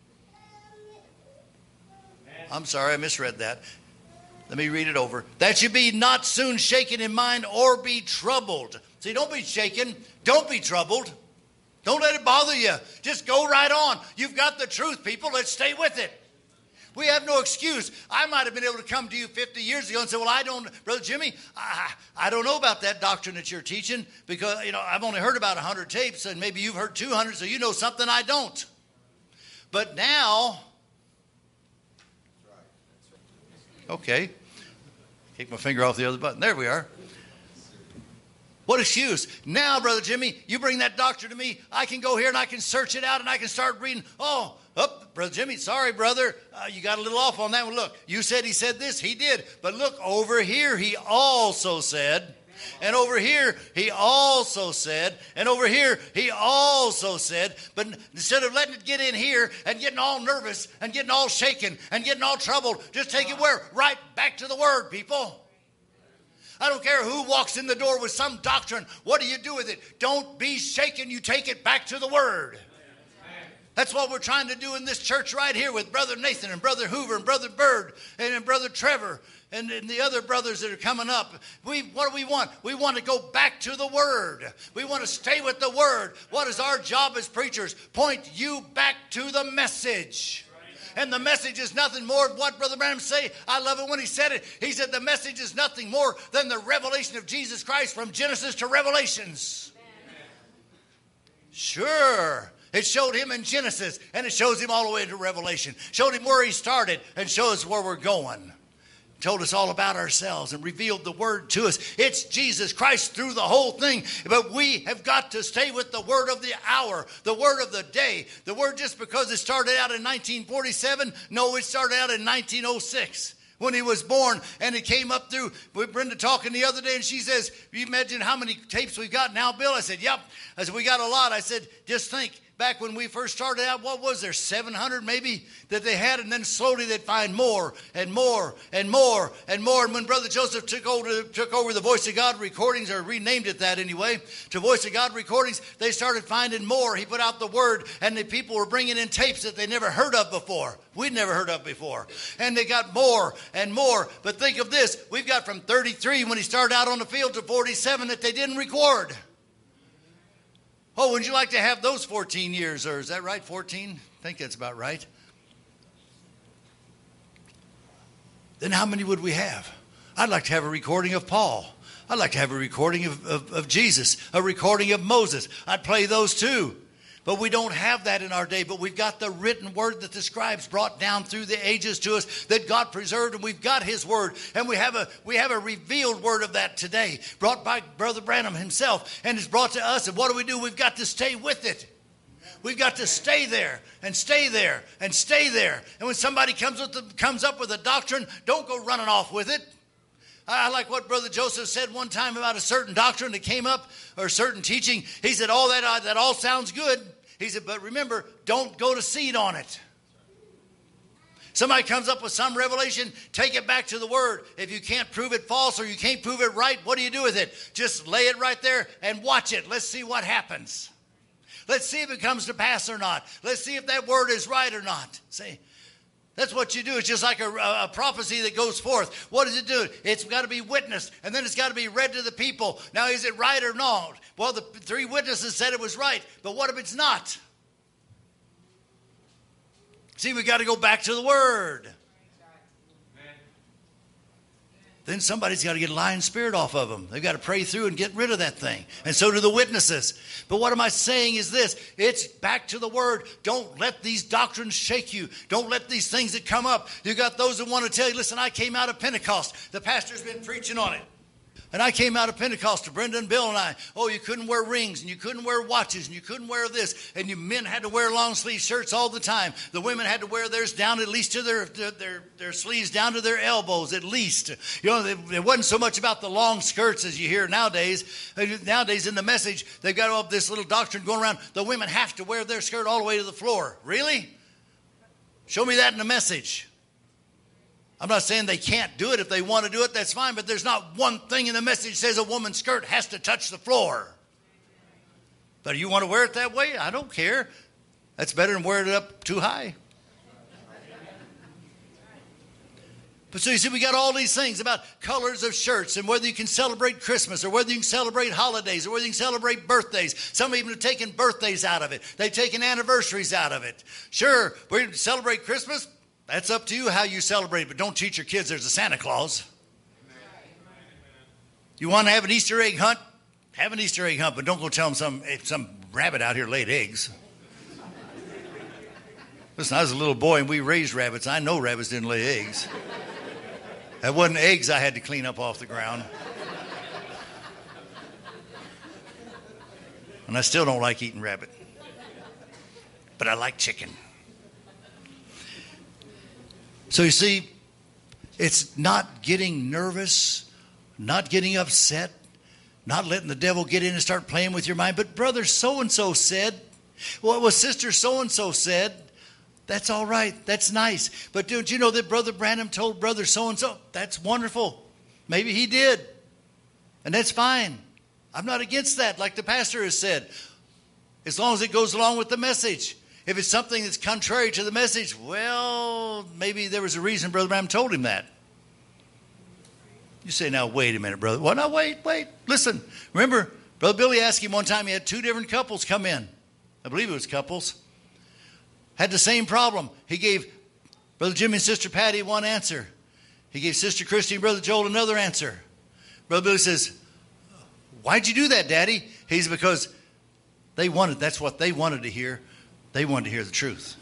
[SPEAKER 5] I'm sorry, I misread that. Let me read it over. That you be not soon shaken in mind or be troubled. See, don't be shaken. Don't be troubled. Don't let it bother you. Just go right on. You've got the truth, people. Let's stay with it. We have no excuse. I might have been able to come to you fifty years ago and say, well, I don't, Brother Jimmy, I, I don't know about that doctrine that you're teaching, because, you know, I've only heard about one hundred tapes, and maybe you've heard two hundred, so you know something I don't. But now, okay, take my finger off the other button. There we are. What excuse? Now, Brother Jimmy, you bring that doctrine to me. I can go here and I can search it out and I can start reading. Oh, oh Brother Jimmy, sorry, brother. Uh, you got a little off on that one. Look, you said he said this. He did. But look, over here he also said. And over here, he also said, and over here, he also said, but instead of letting it get in here and getting all nervous and getting all shaken and getting all troubled, just take it where? Right back to the Word, people. I don't care who walks in the door with some doctrine. What do you do with it? Don't be shaken. You take it back to the Word. That's what we're trying to do in this church right here with Brother Nathan and Brother Hoover and Brother Bird and, and Brother Trevor and, and the other brothers that are coming up. We, what do we want? We want to go back to the Word. We want to stay with the Word. What is our job as preachers? Point you back to the message. And the message is nothing more than what Brother Branham say. I love it when he said it. He said the message is nothing more than the revelation of Jesus Christ from Genesis to Revelations. Sure. It showed him in Genesis, and it shows him all the way to Revelation. Showed him where he started and shows where we're going. Told us all about ourselves and revealed the Word to us. It's Jesus Christ through the whole thing. But we have got to stay with the Word of the hour, the Word of the day. The Word just because it started out in nineteen forty-seven, no, it started out in nineteen oh six. When he was born, and it came up through, with Brenda talking the other day, and she says, you imagine how many tapes we've got now, Bill? I said, yep. I said, we got a lot. I said, just think, back when we first started out, what was there, seven hundred maybe that they had, and then slowly they'd find more and more and more and more. And when Brother Joseph took over, took over the Voice of God recordings, or renamed it that anyway, to Voice of God recordings, they started finding more. He put out the Word, and the people were bringing in tapes that they never heard of before. We'd never heard of before. And they got more and more. But think of this. We've got from thirty-three when he started out on the field to forty-seven that they didn't record. Oh, would you like to have those fourteen years? Or is that right, fourteen? I think that's about right. Then how many would we have? I'd like to have a recording of Paul. I'd like to have a recording of, of, of Jesus, a recording of Moses. I'd play those too. But we don't have that in our day. But we've got the written Word that the scribes brought down through the ages to us, that God preserved, and we've got His Word. And we have a we have a revealed Word of that today, brought by Brother Branham himself, and it's brought to us. And what do we do? We've got to stay with it. We've got to stay there and stay there and stay there. And when somebody comes with the, comes up with a doctrine, don't go running off with it. I like what Brother Joseph said one time about a certain doctrine that came up, or a certain teaching. He said, "Oh, that uh, that all sounds good." He said, "But remember, don't go to seed on it." Somebody comes up with some revelation, take it back to the Word. If you can't prove it false or you can't prove it right, what do you do with it? Just lay it right there and watch it. Let's see what happens. Let's see if it comes to pass or not. Let's see if that word is right or not. See? That's what you do. It's just like a, a prophecy that goes forth. What does it do? It's got to be witnessed, and then it's got to be read to the people. Now, is it right or not? Well, the three witnesses said it was right, but what if it's not? See, we got to go back to the Word. Then somebody's got to get lying spirit off of them. They've got to pray through and get rid of that thing. And so do the witnesses. But what am I saying is this. It's back to the Word. Don't let these doctrines shake you. Don't let these things that come up. You got those that want to tell you, listen, I came out of Pentecost. The pastor's been preaching on it. And I came out of Pentecost to Brenda and Bill and I. Oh, you couldn't wear rings and you couldn't wear watches and you couldn't wear this. And you men had to wear long sleeve shirts all the time. The women had to wear theirs down at least to their their their, their sleeves down to their elbows at least. You know, it wasn't so much about the long skirts as you hear nowadays. Nowadays in the message, they've got all this little doctrine going around. The women have to wear their skirt all the way to the floor. Really? Show me that in the message. I'm not saying they can't do it. If they want to do it, that's fine. But there's not one thing in the message that says a woman's skirt has to touch the floor. But you want to wear it that way? I don't care. That's better than wearing it up too high. But so you see, we got all these things about colors of shirts and whether you can celebrate Christmas or whether you can celebrate holidays or whether you can celebrate birthdays. Some even have taken birthdays out of it. They've taken anniversaries out of it. Sure, we're going to celebrate Christmas. That's up to you how you celebrate, but don't teach your kids there's a Santa Claus. You want to have an Easter egg hunt? Have an Easter egg hunt, but don't go tell them some, some rabbit out here laid eggs. Listen, I was a little boy and we raised rabbits. I know rabbits didn't lay eggs. That wasn't eggs I had to clean up off the ground. And I still don't like eating rabbit. But I like chicken. So you see, it's not getting nervous, not getting upset, not letting the devil get in and start playing with your mind. But brother so-and-so said, well, what sister so-and-so said, that's all right. That's nice. But don't you know that Brother Branham told brother so-and-so? That's wonderful. Maybe he did. And that's fine. I'm not against that, like the pastor has said, as long as it goes along with the message. If it's something that's contrary to the message, well, maybe there was a reason Brother Branham told him that. You say, now, wait a minute, brother. Well, now, wait, wait. Listen. Remember, Brother Billy asked him one time, he had two different couples come in. I believe it was couples. Had the same problem. He gave Brother Jimmy and Sister Patty one answer. He gave Sister Christy and Brother Joel another answer. Brother Billy says, why'd you do that, Daddy? He's because they wanted, that's what they wanted to hear. They wanted to hear the truth.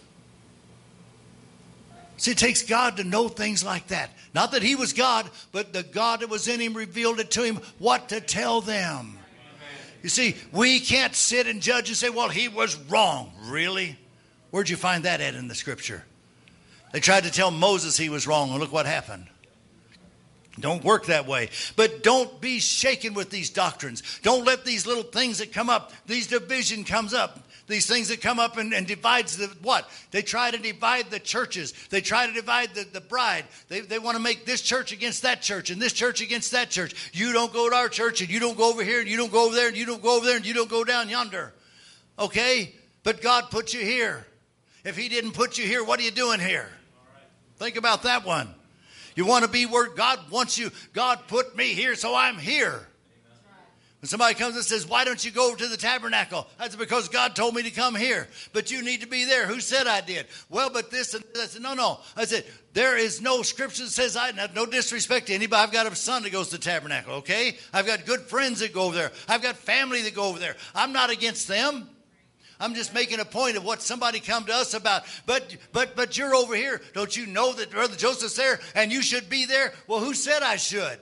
[SPEAKER 5] See, it takes God to know things like that. Not that he was God, but the God that was in him revealed it to him what to tell them. You see, we can't sit and judge and say, well, he was wrong. Really? Where'd you find that at in the scripture? They tried to tell Moses he was wrong, and look what happened. Don't work that way. But don't be shaken with these doctrines. Don't let these little things that come up, these division comes up. These things that come up and, and divides the what? They try to divide the churches. They try to divide the, the bride. They, they want to make this church against that church and this church against that church. You don't go to our church and you don't go over here and you don't go over there and you don't go over there and you don't go down yonder. Okay? But God put you here. If he didn't put you here, what are you doing here? Think about that one. You want to be where God wants you. God put me here, so I'm here. When somebody comes and says, why don't you go over to the tabernacle? I said, because God told me to come here. But you need to be there. Who said I did? Well, but this and that. I said, no, no. I said, there is no scripture that says I, no disrespect to anybody. I've got a son that goes to the tabernacle, okay? I've got good friends that go over there. I've got family that go over there. I'm not against them. I'm just making a point of what somebody come to us about. But but but you're over here. Don't you know that Brother Joseph's there and you should be there? Well, who said I should?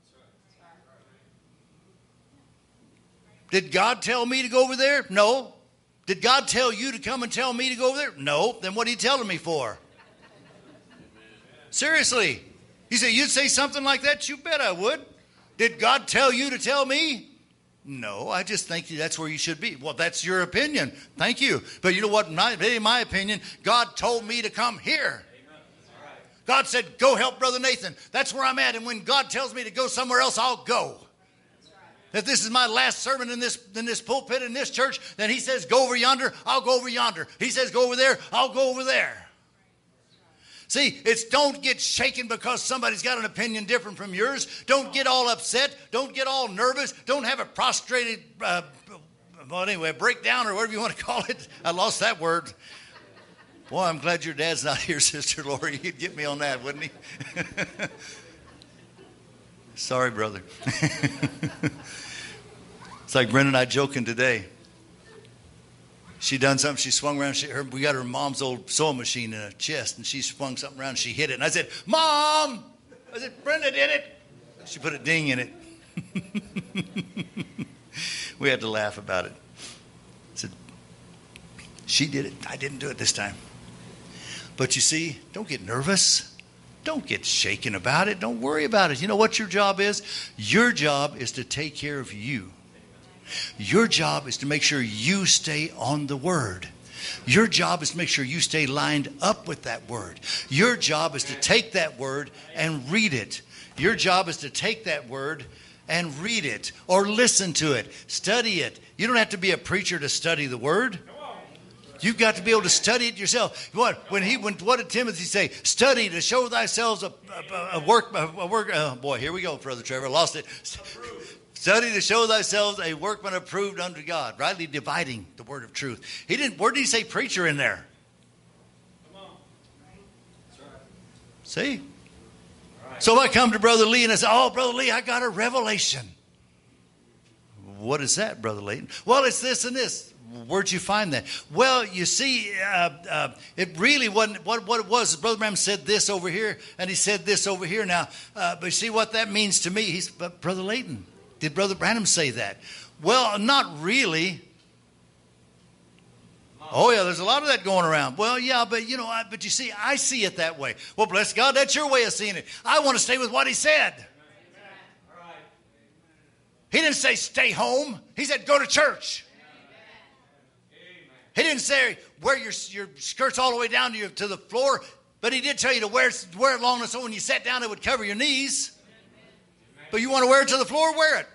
[SPEAKER 5] Did God tell me to go over there? No. Did God tell you to come and tell me to go over there? No. Then what are you telling me for? Seriously. He said, you'd say something like that? You bet I would. Did God tell you to tell me? No, I just think that's where you should be. Well, that's your opinion. Thank you. But you know what? In my opinion, God told me to come here. God said, go help Brother Nathan. That's where I'm at. And when God tells me to go somewhere else, I'll go. If this is my last sermon in this in this pulpit in this church, then he says, go over yonder, I'll go over yonder. He says, go over there, I'll go over there. See, it's don't get shaken because somebody's got an opinion different from yours. Don't get all upset. Don't get all nervous. Don't have a prostrated, uh, well, anyway, breakdown or whatever you want to call it. I lost that word. Boy, I'm glad your dad's not here, Sister Lori. He'd get me on that, wouldn't he? Sorry, brother. It's like Brenda and I joking today. She done something. She swung around. She, her, we got her mom's old sewing machine in her chest, and she swung something around. And she hit it, and I said, "Mom!" I said, "Brenda did it." She put a ding in it. We had to laugh about it. I said, "She did it. I didn't do it this time." But you see, don't get nervous. Don't get shaken about it. Don't worry about it. You know what your job is? Your job is to take care of you. Your job is to make sure you stay on the Word. Your job is to make sure you stay lined up with that Word. Your job is to take that Word and read it. Your job is to take that Word and read it or listen to it, study it. You don't have to be a preacher to study the Word. You've got to be able to study it yourself. What when he when what did Timothy say? Study to show thyself a, a, a work a work. Oh boy, here we go, Brother Trevor. Lost it. Study to show thyself a workman approved unto God, rightly dividing the word of truth. He didn't. Where did he say preacher in there? Come on. That's right. See. All right. So I come to Brother Lee and I say, "Oh, Brother Lee, I got a revelation." What is that, Brother Layton? Well, it's this and this. Where'd you find that? Well, you see, uh, uh, it really wasn't what, what it was. Brother Branham said this over here, and he said this over here. Now, uh, but see what that means to me. He's, but Brother Layton, did Brother Branham say that? Well, not really. Oh, yeah, there's a lot of that going around. Well, yeah, but you know, I, but you see, I see it that way. Well, bless God, that's your way of seeing it. I want to stay with what he said. He didn't say stay home. He said go to church. He didn't say wear your, your skirts all the way down to, your, to the floor, but he did tell you to wear, wear it long enough so when you sat down it would cover your knees. But you want to wear it to the floor, wear it.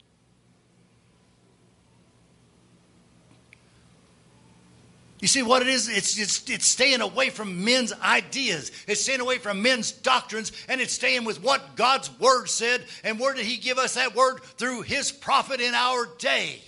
[SPEAKER 5] You see what it is? It's, it's, it's staying away from men's ideas. It's staying away from men's doctrines, and it's staying with what God's word said. And where did he give us that word? Through his prophet in our day.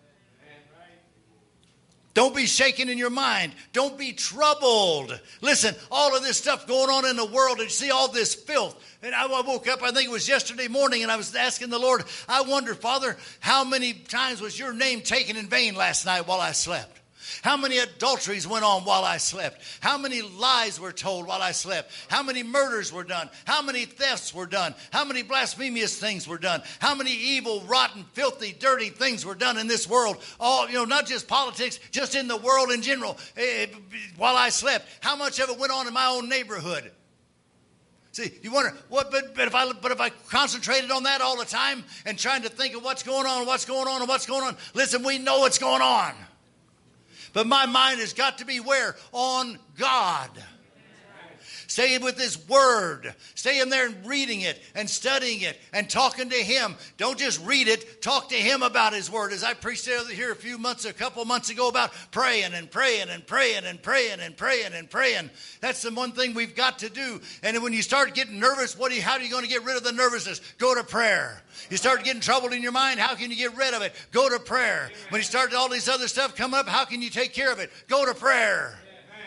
[SPEAKER 5] Don't be shaken in your mind. Don't be troubled. Listen, all of this stuff going on in the world, and you see all this filth. And I woke up, I think it was yesterday morning, and I was asking the Lord, I wonder, Father, how many times was your name taken in vain last night while I slept? How many adulteries went on while I slept? How many lies were told while I slept? How many murders were done? How many thefts were done? How many blasphemous things were done? How many evil, rotten, filthy, dirty things were done in this world? All, you know, not just politics, just in the world in general. Eh, while I slept, how much of it went on in my own neighborhood? See, you wonder what? But, but if I but if I concentrated on that all the time and trying to think of what's going on, what's going on, and what's going on. Listen, we know what's going on. But my mind has got to be where? On God. Stay with his word. Stay in there and reading it and studying it and talking to him. Don't just read it. Talk to him about his word. As I preached here a few months, a couple months ago about praying and praying and praying and praying and praying and praying. That's the one thing we've got to do. And when you start getting nervous, what do you, how are you going to get rid of the nervousness? Go to prayer. You start getting troubled in your mind, how can you get rid of it? Go to prayer. When you start all these other stuff coming up, how can you take care of it? Go to prayer.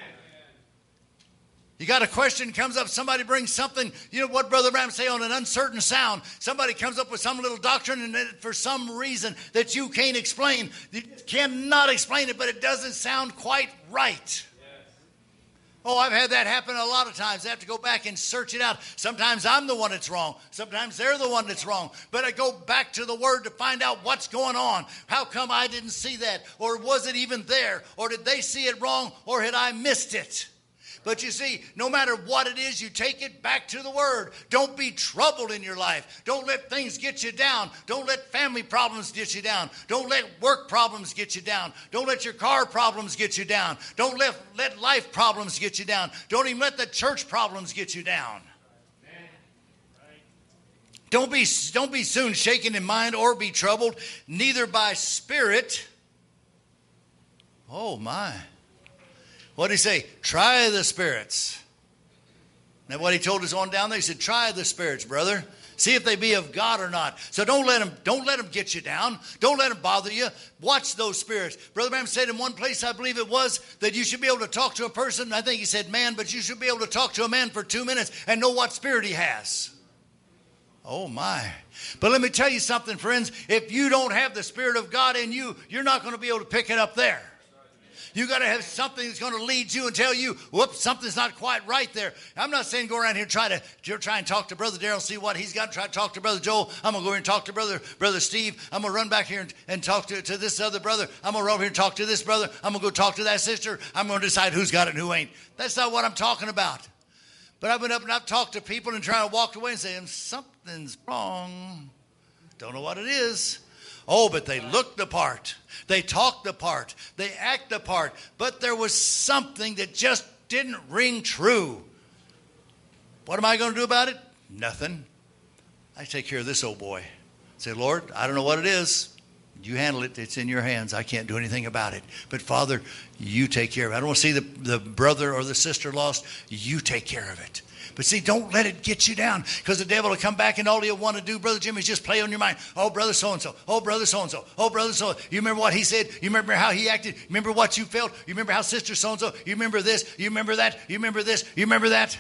[SPEAKER 5] You got a question, comes up, somebody brings something, you know what Brother Branham say, on an uncertain sound. Somebody comes up with some little doctrine, and for some reason that you can't explain, you cannot explain it, but it doesn't sound quite right. Oh, I've had that happen a lot of times. I have to go back and search it out. Sometimes I'm the one that's wrong. Sometimes they're the one that's wrong. But I go back to the word to find out what's going on. How come I didn't see that? Or was it even there? Or did they see it wrong? Or had I missed it? But you see, no matter what it is, you take it back to the word. Don't be troubled in your life. Don't let things get you down. Don't let family problems get you down. Don't let work problems get you down. Don't let your car problems get you down. Don't let, let life problems get you down. Don't even let the church problems get you down. Don't be, don't be soon shaken in mind or be troubled, neither by spirit. Oh, my. What did he say? Try the spirits. Now what he told us on down there, he said, try the spirits, brother. See if they be of God or not. So don't let them, don't let them get you down. Don't let them bother you. Watch those spirits. Brother Branham said in one place, I believe it was, that you should be able to talk to a person. I think he said man, but you should be able to talk to a man for two minutes and know what spirit he has. Oh, my. But let me tell you something, friends. If you don't have the Spirit of God in you, you're not going to be able to pick it up there. You got to have something that's going to lead you and tell you, whoops, something's not quite right there. I'm not saying go around here and try to try and talk to Brother Darrell, see what he's got. Try to talk to Brother Joel. I'm going to go here and talk to Brother Brother Steve. I'm going to run back here and, and talk to, to this other brother. I'm going to run over here and talk to this brother. I'm going to go talk to that sister. I'm going to decide who's got it and who ain't. That's not what I'm talking about. But I've been up and I've talked to people and trying to walk away and say, something's wrong. Don't know what it is. Oh, but they looked the part. They talked the part. They act the part. But there was something that just didn't ring true. What am I going to do about it? Nothing. I take care of this old boy. Say, Lord, I don't know what it is. You handle it. It's in your hands. I can't do anything about it. But, Father, you take care of it. I don't want to see the, the brother or the sister lost. You take care of it. But see, don't let it get you down, because the devil will come back and all he'll want to do, Brother Jimmy, is just play on your mind. Oh, brother so-and-so. Oh, brother so-and-so. Oh, brother so-and-so. You remember what he said? You remember how he acted? You remember what you felt? You remember how sister so-and-so? You remember this? You remember that? You remember this? You remember that?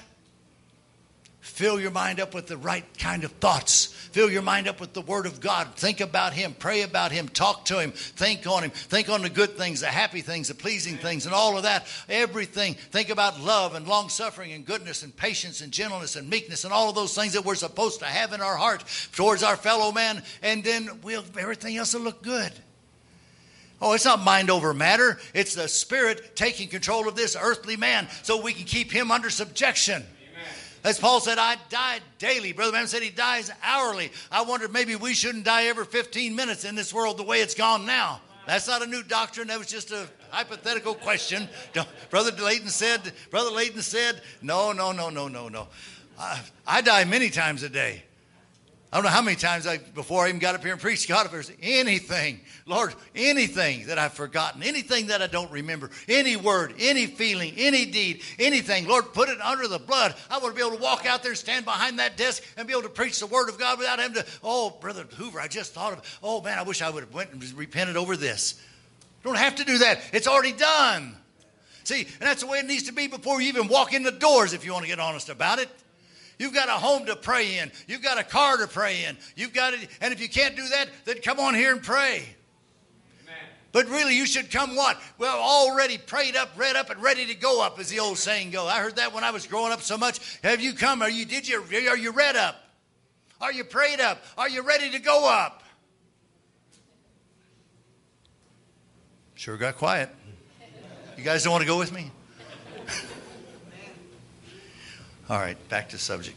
[SPEAKER 5] Fill your mind up with the right kind of thoughts. Fill your mind up with the Word of God. Think about Him. Pray about Him. Talk to Him. Think on Him. Think on the good things, the happy things, the pleasing things, and all of that. Everything. Think about love and long-suffering and goodness and patience and gentleness and meekness and all of those things that we're supposed to have in our heart towards our fellow man. And then we'll, everything else will look good. Oh, it's not mind over matter. It's the Spirit taking control of this earthly man so we can keep him under subjection. Amen. As Paul said, I die daily. Brother Branham said he dies hourly. I wondered maybe we shouldn't die every fifteen minutes in this world the way it's gone now. That's not a new doctrine. That was just a hypothetical question. Brother Layton said, Brother Layton said, no, no, no, no, no, no. I, I die many times a day. I don't know how many times I, before I even got up here and preached, God, if there's anything, Lord, anything that I've forgotten, anything that I don't remember, any word, any feeling, any deed, anything, Lord, put it under the blood. I want to be able to walk out there, stand behind that desk, and be able to preach the word of God without having to, oh, Brother Hoover, I just thought of, oh, man, I wish I would have went and repented over this. Don't have to do that. It's already done. See, and that's the way it needs to be before you even walk in the doors, if you want to get honest about it. You've got a home to pray in. You've got a car to pray in. You've got it, and if you can't do that, then come on here and pray. Amen. But really, you should come what? Well, already prayed up, read up, and ready to go up, as the old saying goes. I heard that when I was growing up so much. Have you come? Are you? Did you? Are you read up? Are you prayed up? Are you ready to go up? Sure got quiet. You guys don't want to go with me? All right, back to the subject.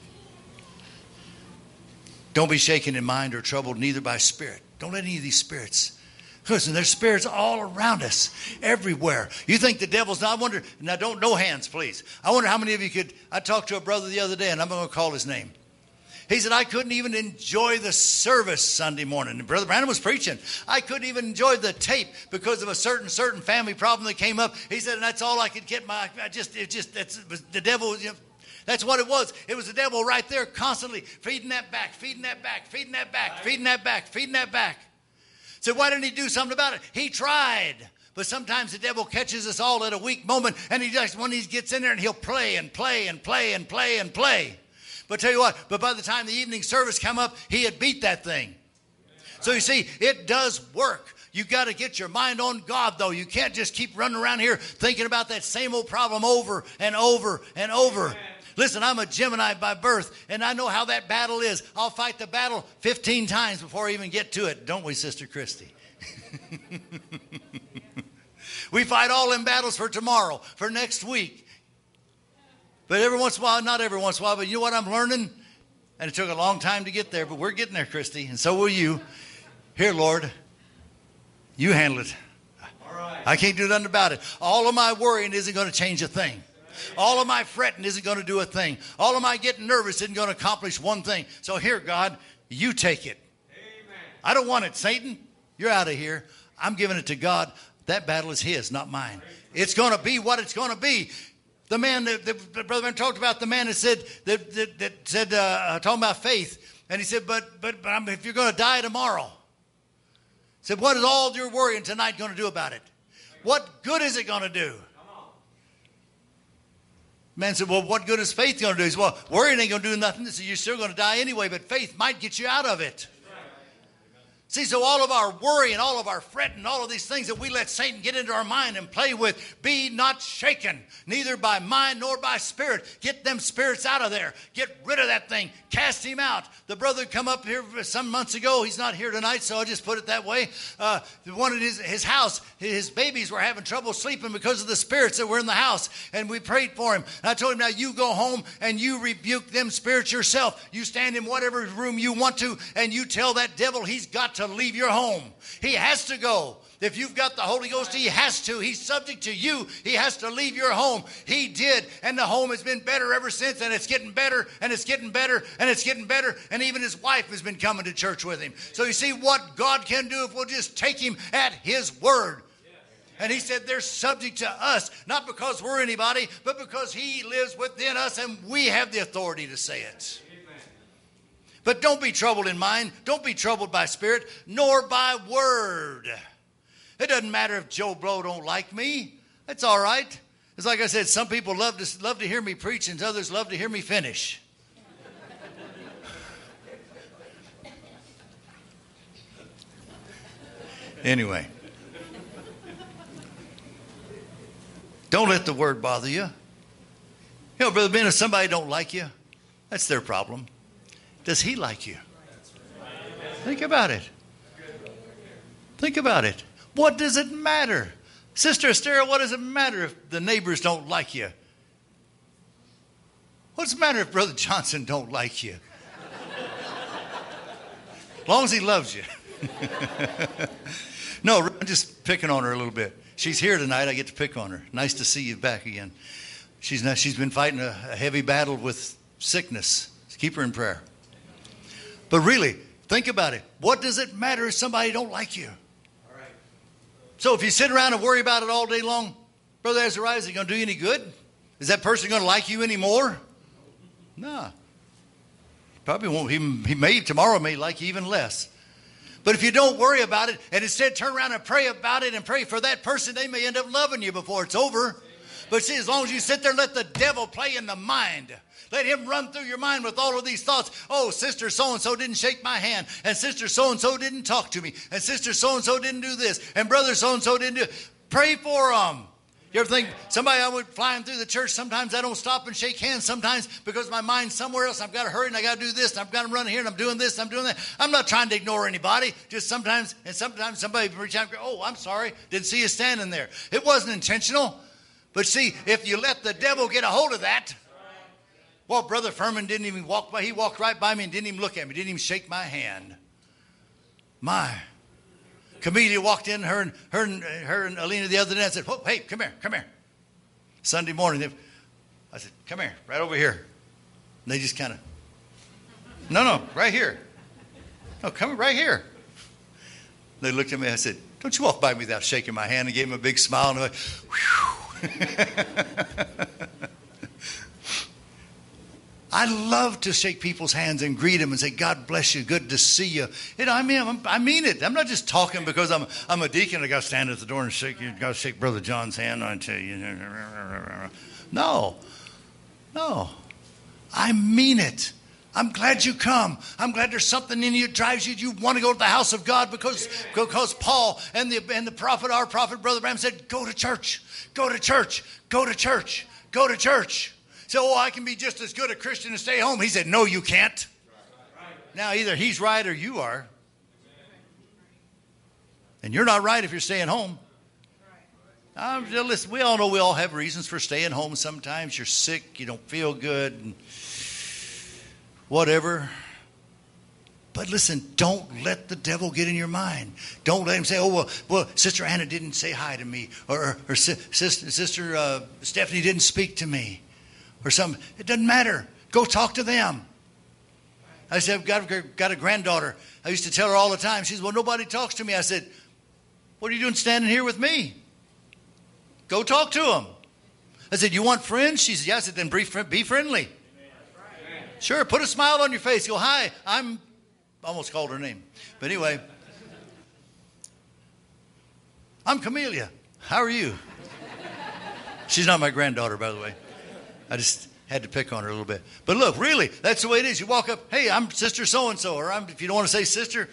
[SPEAKER 5] Don't be shaken in mind or troubled, neither by spirit. Don't let any of these spirits. Listen, there's spirits all around us, everywhere. You think the devil's not? I wonder, now don't, no hands, please. I wonder how many of you could, I talked to a brother the other day, and I'm going to call his name. He said, I couldn't even enjoy the service Sunday morning. And Brother Branham was preaching. I couldn't even enjoy the tape because of a certain, certain family problem that came up. He said, and that's all I could get my, I just, it just, that's, it was the devil, you know. That's what it was. It was the devil right there constantly feeding that back, feeding that back, feeding that back, feeding that back, feeding that back. So why didn't he do something about it? He tried. But sometimes the devil catches us all at a weak moment, and he just, when he gets in there, and he'll play and play and play and play and play. But tell you what, but by the time the evening service come up, he had beat that thing. So you see, it does work. You got to get your mind on God, though. You can't just keep running around here thinking about that same old problem over and over and over. Amen. Listen, I'm a Gemini by birth, and I know how that battle is. I'll fight the battle fifteen times before I even get to it. Don't we, Sister Christy? We fight all them battles for tomorrow, for next week. But every once in a while, not every once in a while, but you know what I'm learning? And it took a long time to get there, but we're getting there, Christy, and so will you. Here, Lord, you handle it. All right. I can't do nothing about it. All of my worrying isn't going to change a thing. All of my fretting isn't going to do a thing. All of my getting nervous isn't going to accomplish one thing. So here, God, you take it. Amen. I don't want it, Satan. You're out of here. I'm giving it to God. That battle is his, not mine. It's going to be what it's going to be. The man that the, the brother man talked about, the man that said that, that, that said uh, talking about faith, and he said, but but but I'm, if you're going to die tomorrow, he said, what is all your worrying tonight going to do about it? What good is it going to do? Man said, well, what good is faith going to do? He said, well, worrying ain't going to do nothing. So you're still going to die anyway, but faith might get you out of it. See, so all of our worry and all of our fretting, all of these things that we let Satan get into our mind and play with, be not shaken, neither by mind nor by spirit. Get them spirits out of there. Get rid of that thing. Cast him out. The brother come up here some months ago. He's not here tonight, so I'll just put it that way. Uh, one of his, his house, his babies were having trouble sleeping because of the spirits that were in the house, and we prayed for him. And I told him, now you go home and you rebuke them spirits yourself. You stand in whatever room you want to, and you tell that devil he's got to to leave your home. He has to go. If you've got the Holy Ghost, he has to. He's subject to you. He has to leave your home. He did, and the home has been better ever since, and it's getting better, and it's getting better, and it's getting better, and even his wife has been coming to church with him. So you see what God can do if we'll just take him at his word. And he said they're subject to us, not because we're anybody, but because he lives within us, and we have the authority to say it. But don't be troubled in mind. Don't be troubled by spirit, nor by word. It doesn't matter if Joe Blow don't like me. That's all right. It's like I said, some people love to, love to hear me preach, and others love to hear me finish. Anyway. Don't let the word bother you. You know, Brother Ben, if somebody don't like you, that's their problem. Does he like you? Think about it. Think about it. What does it matter? Sister Esther, what does it matter if the neighbors don't like you? What's the matter if Brother Johnson don't like you? As long as he loves you. No, I'm just picking on her a little bit. She's here tonight. I get to pick on her. Nice to see you back again. She's not, she's been fighting a, a heavy battle with sickness. Keep her in prayer. But really, think about it. What does it matter if somebody don't like you? All right. So if you sit around and worry about it all day long, Brother Azariah, is it going to do you any good? Is that person going to like you anymore? No. Probably won't. He, he may, tomorrow may like you even less. But if you don't worry about it and instead turn around and pray about it and pray for that person, they may end up loving you before it's over. But see, as long as you sit there and let the devil play in the mind, let him run through your mind with all of these thoughts. Oh, sister so-and-so didn't shake my hand. And sister so-and-so didn't talk to me. And sister so-and-so didn't do this. And brother so-and-so didn't do it. Pray for them. You ever think somebody I would flying through the church, sometimes I don't stop and shake hands sometimes because my mind's somewhere else. I've got to hurry and I got to do this and I've got to run here and I'm doing this and I'm doing that. I'm not trying to ignore anybody. Just sometimes, and sometimes somebody reach out and go, oh, I'm sorry. Didn't see you standing there. It wasn't intentional. But see, if you let the devil get a hold of that, well, Brother Furman didn't even walk by. He walked right by me and didn't even look at me. Didn't even shake my hand. My. Camellia walked in, her and, her and, her and Alina the other day and said, whoa, hey, come here, come here. Sunday morning, I said, come here, right over here. And they just kind of, no, no, right here. No, come right here. They looked at me, I said, don't you walk by me without shaking my hand, and gave him a big smile. And I went, whew. I love to shake people's hands and greet them and say, God bless you, good to see you. You know, I mean, I'm, I mean it. I'm not just talking because I'm I'm a deacon. I got to stand at the door and shake you. Got to shake Brother John's hand. I tell you, no, no, I mean it. I'm glad you come. I'm glad there's something in you that drives you. You want to go to the house of God because because Paul and the and the prophet, our prophet, Brother Bram said, go to church, go to church, go to church, go to church. So, oh, I can be just as good a Christian and stay home. He said, no, you can't. Now, either he's right or you are. And you're not right if you're staying home. I'm, listen, we all know we all have reasons for staying home. Sometimes you're sick, you don't feel good, and whatever. But listen, don't let the devil get in your mind. Don't let him say, oh, well, well Sister Anna didn't say hi to me. Or, or, or Sister, Sister uh, Stephanie didn't speak to me. Or something. It doesn't matter. Go talk to them. I said, I've got, a, got a granddaughter. I used to tell her all the time. She said, well, nobody talks to me. I said, what are you doing standing here with me? Go talk to them. I said, you want friends? She said, yeah. I said, then be friendly. Amen. Sure, put a smile on your face. Go, hi, I'm, almost called her name. But anyway, I'm Camellia. How are you? She's not my granddaughter, by the way. I just had to pick on her a little bit. But look, really, that's the way it is. You walk up, hey, I'm Sister so-and-so. Or I'm, if you don't want to say sister,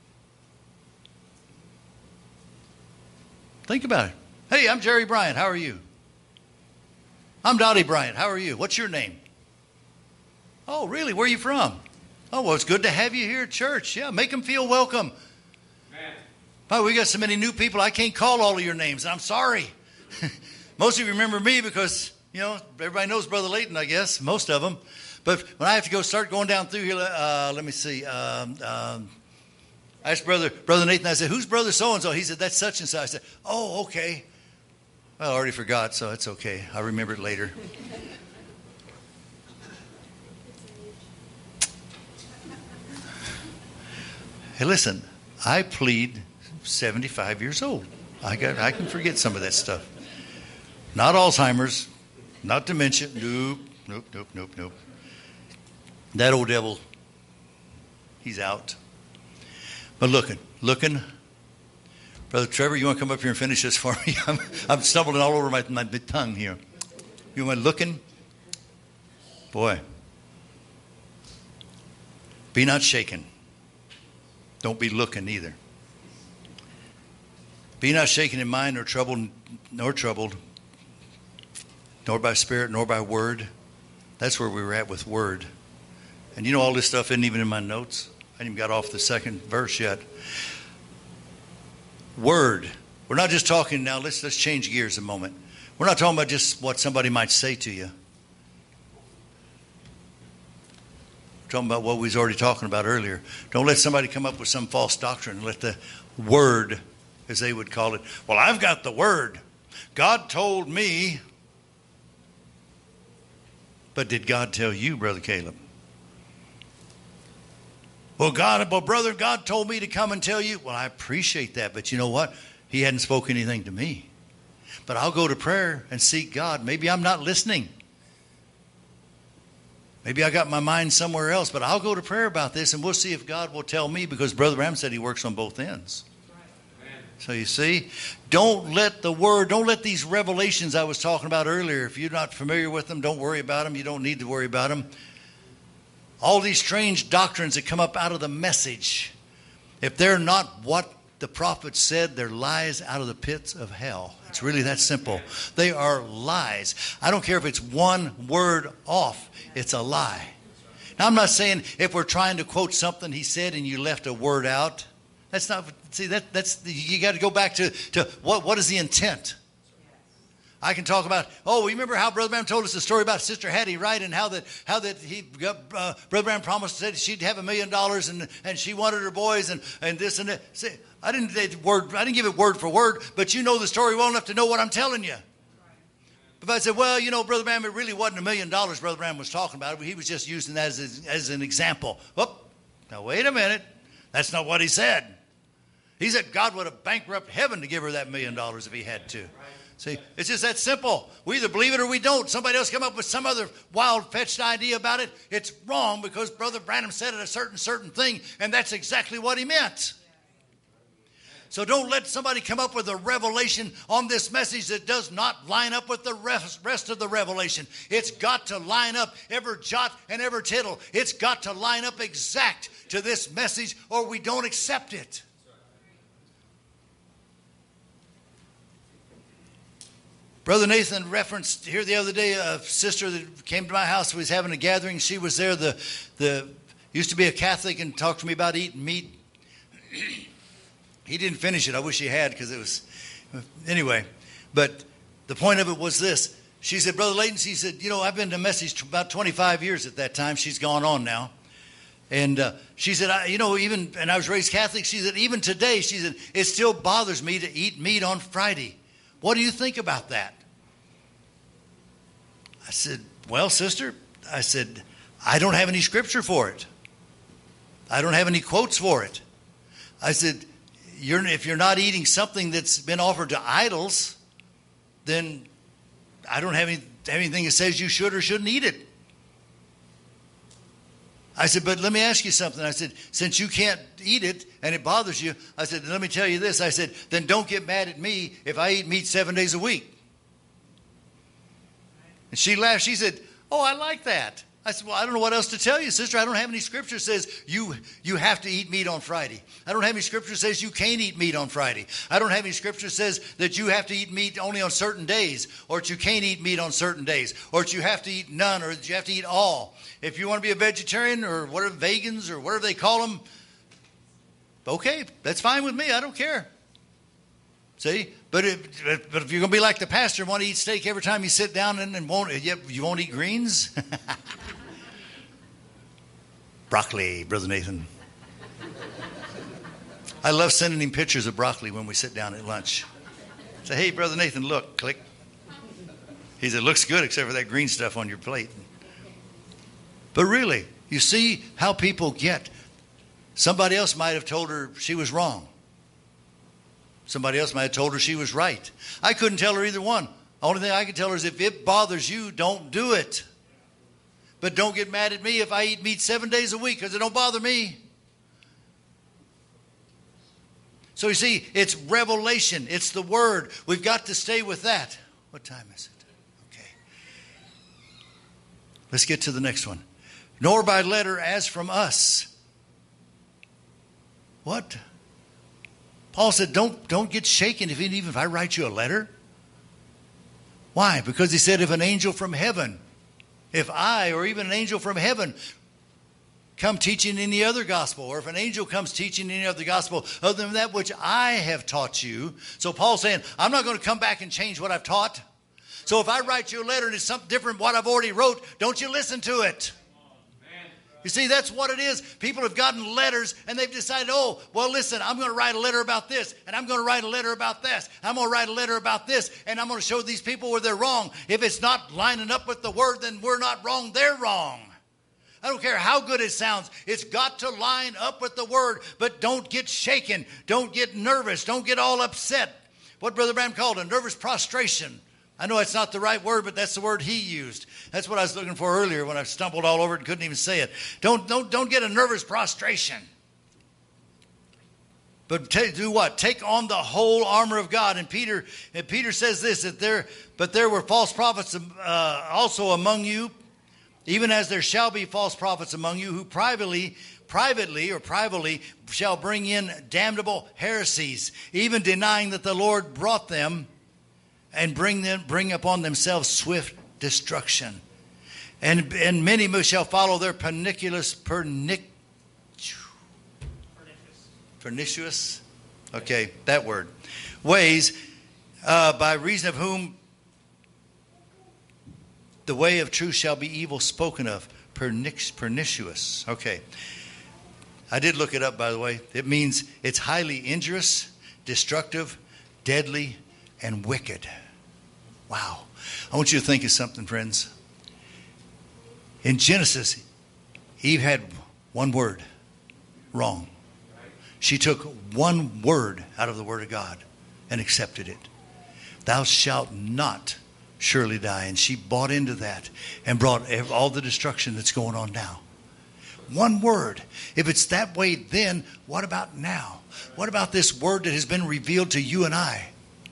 [SPEAKER 5] think about it. Hey, I'm Jerry Bryant. How are you? I'm Dottie Bryant. How are you? What's your name? Oh, really? Where are you from? Oh, well, it's good to have you here at church. Yeah, make them feel welcome. Man. Oh, we got so many new people, I can't call all of your names. I'm sorry. Most of you remember me because, you know, everybody knows Brother Layton, I guess, most of them. But when I have to go start going down through here, uh, let me see. Um, um, I asked Brother Brother Nathan, I said, who's Brother so-and-so? He said, that's such and such. I said, oh, okay. Well, I already forgot, so it's okay. I'll remember it later. Hey, listen, I plead seventy-five years old. I got, I can forget some of that stuff. Not Alzheimer's, not dementia. Nope, nope, nope, nope, nope. That old devil, he's out. But looking, looking. Brother Trevor, you want to come up here and finish this for me? I'm, I'm stumbling all over my, my tongue here. You want looking? Boy. Be not shaken. Don't be looking either. Be not shaken in mind, nor troubled, nor troubled, nor by spirit, nor by word. That's where we were at with word. And you know, all this stuff isn't even in my notes. I haven't even got off the second verse yet. Word. We're not just talking now. Let's, let's change gears a moment. We're not talking about just what somebody might say to you. We're talking about what we was already talking about earlier. Don't let somebody come up with some false doctrine. Let the word, as they would call it, well, I've got the word. God told me. But did God tell you, Brother Caleb? Well, God, well, brother, God told me to come and tell you. Well, I appreciate that, but you know what? He hadn't spoken anything to me. But I'll go to prayer and seek God. Maybe I'm not listening. Maybe I got my mind somewhere else, but I'll go to prayer about this, and we'll see if God will tell me, because Brother Branham said he works on both ends. So you see, don't let the word, don't let these revelations I was talking about earlier, if you're not familiar with them, don't worry about them. You don't need to worry about them. All these strange doctrines that come up out of the message, if they're not what the prophet said, they're lies out of the pits of hell. It's really that simple. They are lies. I don't care if it's one word off. It's a lie. Now, I'm not saying if we're trying to quote something he said and you left a word out. That's not, see, that that's, you got to go back to, to what, what is the intent? I can talk about, oh, remember how Brother Branham told us the story about Sister Hattie, right? And how that how that he got, uh, Brother Branham promised that she'd have a million dollars, and and she wanted her boys, and, and this and that. See, I didn't say word, I didn't give it word for word, but you know the story well enough to know what I'm telling you. If I said, well, you know, Brother Branham, it really wasn't a million dollars Brother Branham was talking about. He was just using that as, as an example. Whoop, now wait a minute. That's not what he said. He said God would have bankrupted heaven to give her that million dollars if he had to. See, it's just that simple. We either believe it or we don't. Somebody else come up with some other wild-fetched idea about it. It's wrong because Brother Branham said it a certain, certain thing, and that's exactly what he meant. So don't let somebody come up with a revelation on this message that does not line up with the rest of the revelation. It's got to line up every jot and every tittle. It's got to line up exact to this message, or we don't accept it. Brother Nathan referenced here the other day a sister that came to my house who was having a gathering. She was there. The the used to be a Catholic and talked to me about eating meat. He didn't finish it. I wish he had, because it was anyway. But the point of it was this. She said, Brother Layton, she said, you know, I've been to Message about twenty-five years at that time. She's gone on now. And uh, she said, I, you know, even, and I was raised Catholic. She said, even today, she said, it still bothers me to eat meat on Friday. What do you think about that? I said, well, sister, I said, I don't have any scripture for it. I don't have any quotes for it. I said, you're, if you're not eating something that's been offered to idols, then I don't have any, anything that says you should or shouldn't eat it. I said, but let me ask you something. I said, since you can't eat it and it bothers you, I said, let me tell you this. I said, then don't get mad at me if I eat meat seven days a week. And she laughed. She said, oh, I like that. I said, well, I don't know what else to tell you, sister. I don't have any scripture that says you, you have to eat meat on Friday. I don't have any scripture that says you can't eat meat on Friday. I don't have any scripture that says that you have to eat meat only on certain days, or that you can't eat meat on certain days, or that you have to eat none, or that you have to eat all. If you want to be a vegetarian or whatever, vegans or whatever they call them, okay, that's fine with me. I don't care. See? But if, but if you're going to be like the pastor and want to eat steak every time you sit down and, and won't, you won't eat greens? Broccoli, Brother Nathan. I love sending him pictures of broccoli when we sit down at lunch. Say, hey, Brother Nathan, look, click. He said, looks good except for that green stuff on your plate. But really, you see how people get. Somebody else might have told her she was wrong. Somebody else might have told her she was right. I couldn't tell her either one. The only thing I could tell her is if it bothers you, don't do it. But don't get mad at me if I eat meat seven days a week, because it don't bother me. So you see, it's revelation. It's the word. We've got to stay with that. What time is it? Okay. Let's get to the next one. Nor by letter as from us. What? Paul said, don't, don't get shaken if, even if I write you a letter. Why? Because he said, if an angel from heaven, if I or even an angel from heaven come teaching any other gospel, or if an angel comes teaching any other gospel other than that which I have taught you. So Paul's saying, I'm not going to come back and change what I've taught. So if I write you a letter and it's something different from what I've already wrote, don't you listen to it. You see, that's what it is. People have gotten letters and they've decided, oh, well, listen, I'm going to write a letter about this, and I'm going to write a letter about this. I'm going to write a letter about this, and I'm going to show these people where they're wrong. If it's not lining up with the word, then we're not wrong, they're wrong. I don't care how good it sounds. It's got to line up with the word, but don't get shaken. Don't get nervous. Don't get all upset. What Brother Branham called a nervous prostration. I know it's not the right word, but that's the word he used. That's what I was looking for earlier when I stumbled all over it and couldn't even say it. Don't, don't, don't get a nervous prostration. But t- do what? Take on the whole armor of God. And Peter, and Peter says this, that there, but there were false prophets uh, also among you, even as there shall be false prophets among you, who privately, privately or privately shall bring in damnable heresies, even denying that the Lord brought them, and bring them, bring upon themselves swift destruction. And and many shall follow their pernicious, pernic, pernicious, okay, that word, ways, uh, by reason of whom the way of truth shall be evil spoken of. Pernic, pernicious, okay. I did look it up, by the way. It means it's highly injurious, destructive, deadly, and wicked. Wow. I want you to think of something, friends. In Genesis, Eve had one word, wrong. She took one word out of the word of God and accepted it. Thou shalt not surely die. And she bought into that and brought all the destruction that's going on now. One word. If it's that way then, what about now? What about this word that has been revealed to you and I?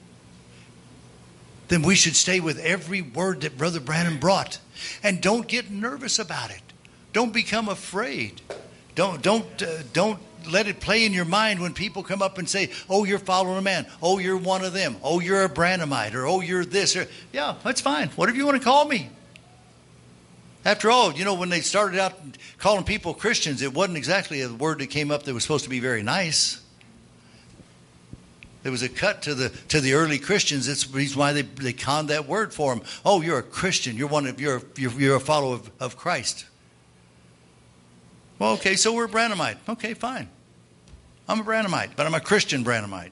[SPEAKER 5] Then we should stay with every word that Brother Branham brought. And don't get nervous about it. Don't become afraid. Don't, don't, uh, don't let it play in your mind when people come up and say, oh, you're following a man. Oh, you're one of them. Oh, you're a Branhamite. Or, oh, you're this. Or, yeah, that's fine. Whatever you want to call me. After all, you know, when they started out calling people Christians, it wasn't exactly a word that came up that was supposed to be very nice. There was a cut to the to the early Christians. That's the reason why they, they conned that word for them. Oh, you're a Christian. You're one of you're you're, you're a follower of, of Christ. Well, okay, so we're a Branhamite. Okay, fine. I'm a Branhamite, but I'm a Christian Branhamite.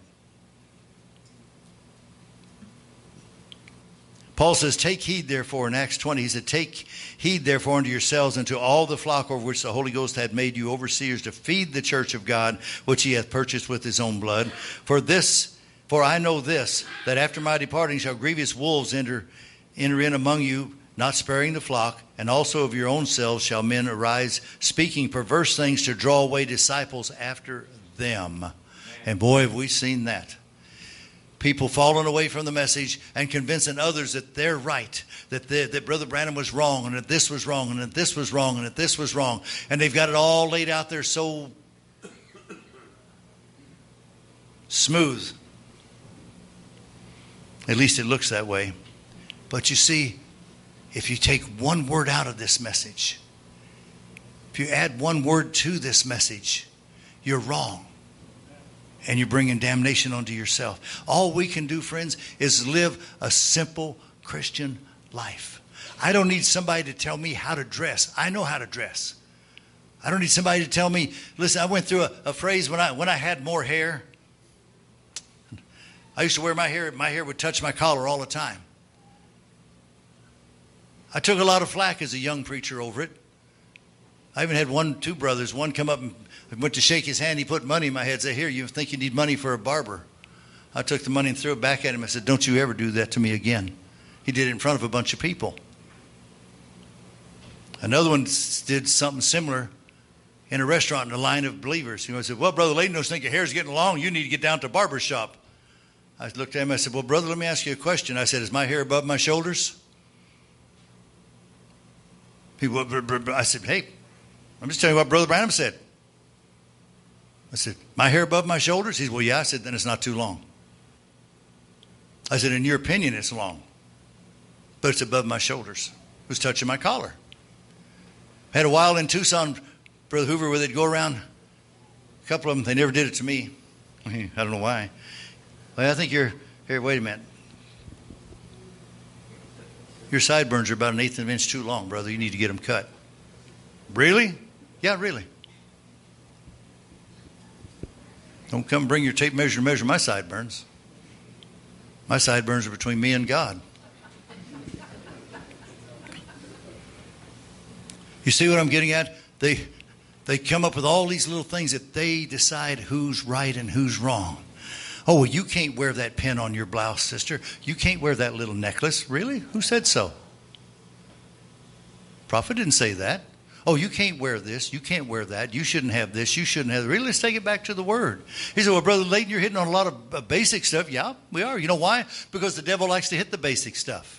[SPEAKER 5] Paul says, take heed, therefore, in Acts twenty. He said, take heed, therefore, unto yourselves and to all the flock over which the Holy Ghost had made you overseers to feed the church of God, which he hath purchased with his own blood. For this, for I know this, that after my departing shall grievous wolves enter, enter in among you, not sparing the flock, and also of your own selves shall men arise, speaking perverse things to draw away disciples after them. And boy, have we seen that. People falling away from the message and convincing others that they're right, that they, that Brother Branham was wrong, and that this was wrong, and that this was wrong, and that this was wrong. And they've got it all laid out there so smooth. At least it looks that way. But you see, if you take one word out of this message, if you add one word to this message, you're wrong. And you're bringing damnation onto yourself. All we can do, friends, is live a simple Christian life. I don't need somebody to tell me how to dress. I know how to dress. I don't need somebody to tell me, listen, I went through a, a phrase when I when I had more hair. I used to wear my hair, my hair would touch my collar all the time. I took a lot of flack as a young preacher over it. I even had one, two brothers. One come up and went to shake his hand. He put money in my head. Said, here, you think you need money for a barber. I took the money and threw it back at him. I said, don't you ever do that to me again. He did it in front of a bunch of people. Another one did something similar in a restaurant in a line of believers. You know, I said, well, Brother Layton, don't think your hair's getting long. You need to get down to a barber shop. I looked at him. I said, well, brother, let me ask you a question. I said, is my hair above my shoulders? He, I said, hey, I'm just telling you what Brother Branham said. I said, my hair above my shoulders? He said, well, yeah. I said, then it's not too long. I said, in your opinion, it's long. But it's above my shoulders. It was touching my collar. Had a while in Tucson, Brother Hoover, where they'd go around, a couple of them, they never did it to me. I don't know why. Well, I think you're, here, wait a minute. Your sideburns are about an eighth of an inch too long, brother. You need to get them cut. Really? Yeah, really. Don't come bring your tape measure to measure my sideburns. My sideburns are between me and God. You see what I'm getting at? They, they come up with all these little things that they decide who's right and who's wrong. Oh, well, you can't wear that pin on your blouse, sister. You can't wear that little necklace. Really? Who said so? Prophet didn't say that. Oh, you can't wear this. You can't wear that. You shouldn't have this. You shouldn't have that. Really, let's take it back to the Word. He said, well, Brother Layton, you're hitting on a lot of uh, basic stuff. Yeah, we are. You know why? Because the devil likes to hit the basic stuff.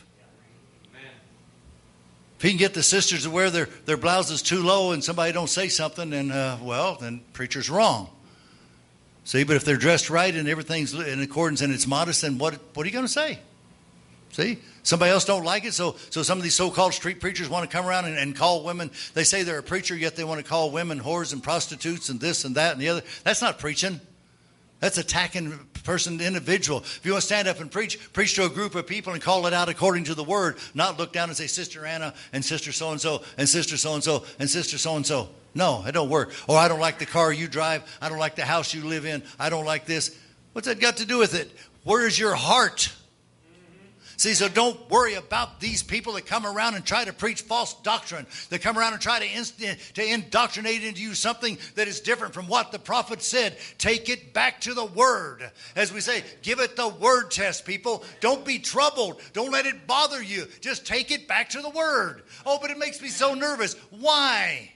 [SPEAKER 5] If he can get the sisters to wear their, their blouses too low and somebody don't say something, then, uh, well, then preacher's wrong. See, but if they're dressed right and everything's in accordance and it's modest, then what, what are you going to say? See? Somebody else don't like it, so so some of these so-called street preachers want to come around and, and call women. They say they're a preacher, yet they want to call women whores and prostitutes and this and that and the other. That's not preaching. That's attacking a person, individual. If you want to stand up and preach, preach to a group of people and call it out according to the Word, not look down and say, Sister Anna and Sister so-and-so and Sister so-and-so and Sister so-and-so. No, it don't work. Or I don't like the car you drive. I don't like the house you live in. I don't like this. What's that got to do with it? Where is your heart? See, so don't worry about these people that come around and try to preach false doctrine. They come around and try to, inst- to indoctrinate into you something that is different from what the prophet said. Take it back to the Word. As we say, give it the Word test, people. Don't be troubled. Don't let it bother you. Just take it back to the Word. Oh, but it makes me so nervous. Why?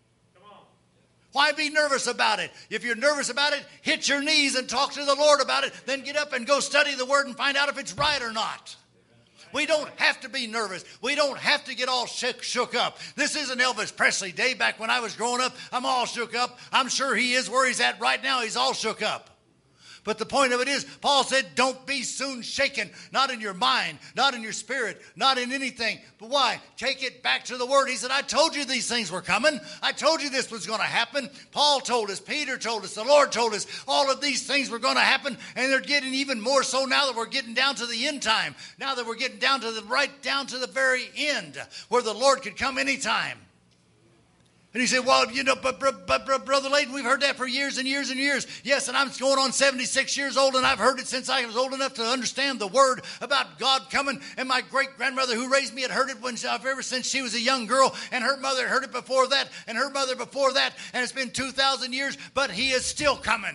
[SPEAKER 5] Why be nervous about it? If you're nervous about it, hit your knees and talk to the Lord about it. Then get up and go study the Word and find out if it's right or not. We don't have to be nervous. We don't have to get all shook, shook up. This isn't Elvis Presley Day back when I was growing up. I'm all shook up. I'm sure he is where he's at right now. He's all shook up. But the point of it is, Paul said, don't be soon shaken. Not in your mind, not in your spirit, not in anything. But why? Take it back to the Word. He said, I told you these things were coming. I told you this was going to happen. Paul told us, Peter told us, the Lord told us, all of these things were going to happen. And they're getting even more so now that we're getting down to the end time. Now that we're getting down to the right down to the very end, where the Lord could come anytime. And he said, well, you know, but, but, but Brother Layton, we've heard that for years and years and years. Yes, and I'm going on seventy-six years old, and I've heard it since I was old enough to understand the Word about God coming. And my great-grandmother who raised me had heard it when she, ever since she was a young girl, and her mother had heard it before that, and her mother before that, and it's been two thousand years, but He is still coming.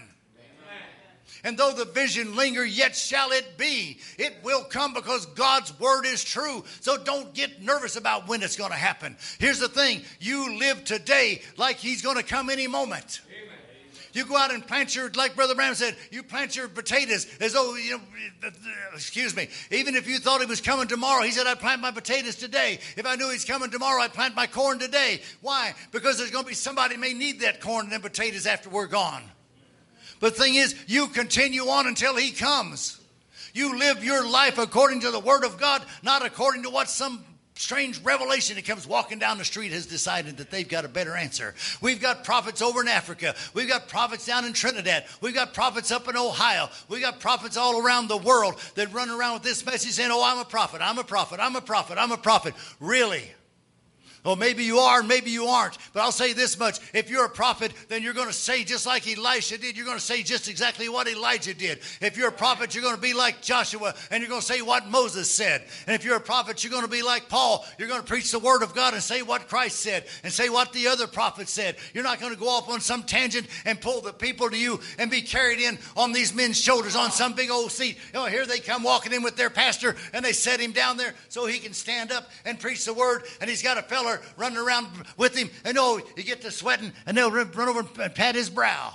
[SPEAKER 5] And though the vision linger, yet shall it be. It will come because God's word is true. So don't get nervous about when it's going to happen. Here's the thing. You live today like He's going to come any moment. Amen. You go out and plant your, like Brother Branham said, you plant your potatoes as though, you know, excuse me, even if you thought He was coming tomorrow, He said, I'd plant my potatoes today. If I knew He's coming tomorrow, I'd plant my corn today. Why? Because there's going to be somebody may need that corn and them potatoes after we're gone. But the thing is, you continue on until He comes. You live your life according to the Word of God, not according to what some strange revelation that comes walking down the street has decided that they've got a better answer. We've got prophets over in Africa. We've got prophets down in Trinidad. We've got prophets up in Ohio. We've got prophets all around the world that run around with this message saying, oh, I'm a prophet, I'm a prophet, I'm a prophet, I'm a prophet. Really? Oh, maybe you are and maybe you aren't. But I'll say this much. If you're a prophet, then you're going to say just like Elisha did. You're going to say just exactly what Elijah did. If you're a prophet, you're going to be like Joshua and you're going to say what Moses said. And if you're a prophet, you're going to be like Paul. You're going to preach the word of God and say what Christ said and say what the other prophets said. You're not going to go off on some tangent and pull the people to you and be carried in on these men's shoulders on some big old seat. You know, here they come walking in with their pastor and they set him down there so he can stand up and preach the word. And he's got a feller running around with him, and oh, you get to sweating, and they'll run over and pat his brow.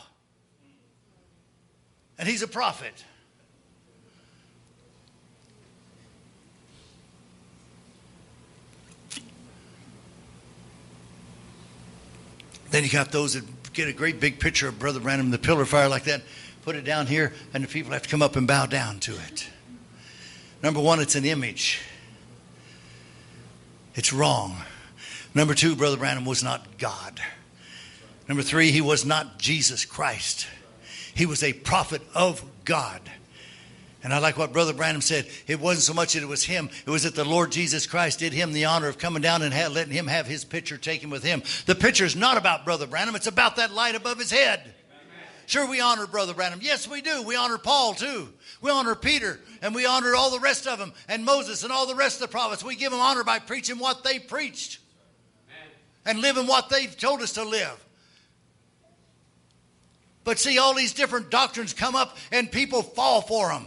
[SPEAKER 5] And he's a prophet. Then you got those that get a great big picture of Brother Branham in the pillar fire like that, put it down here, and the people have to come up and bow down to it. Number one, it's an image. It's wrong. Number two, Brother Branham was not God. Number three, he was not Jesus Christ. He was a prophet of God. And I like what Brother Branham said. It wasn't so much that it was him. It was that the Lord Jesus Christ did him the honor of coming down and had, letting him have his picture taken with him. The picture is not about Brother Branham. It's about that light above his head. Amen. Sure, we honor Brother Branham. Yes, we do. We honor Paul, too. We honor Peter, and we honor all the rest of them, and Moses and all the rest of the prophets. We give them honor by preaching what they preached. Amen. And living what they told us to live. But see, all these different doctrines come up, and people fall for them.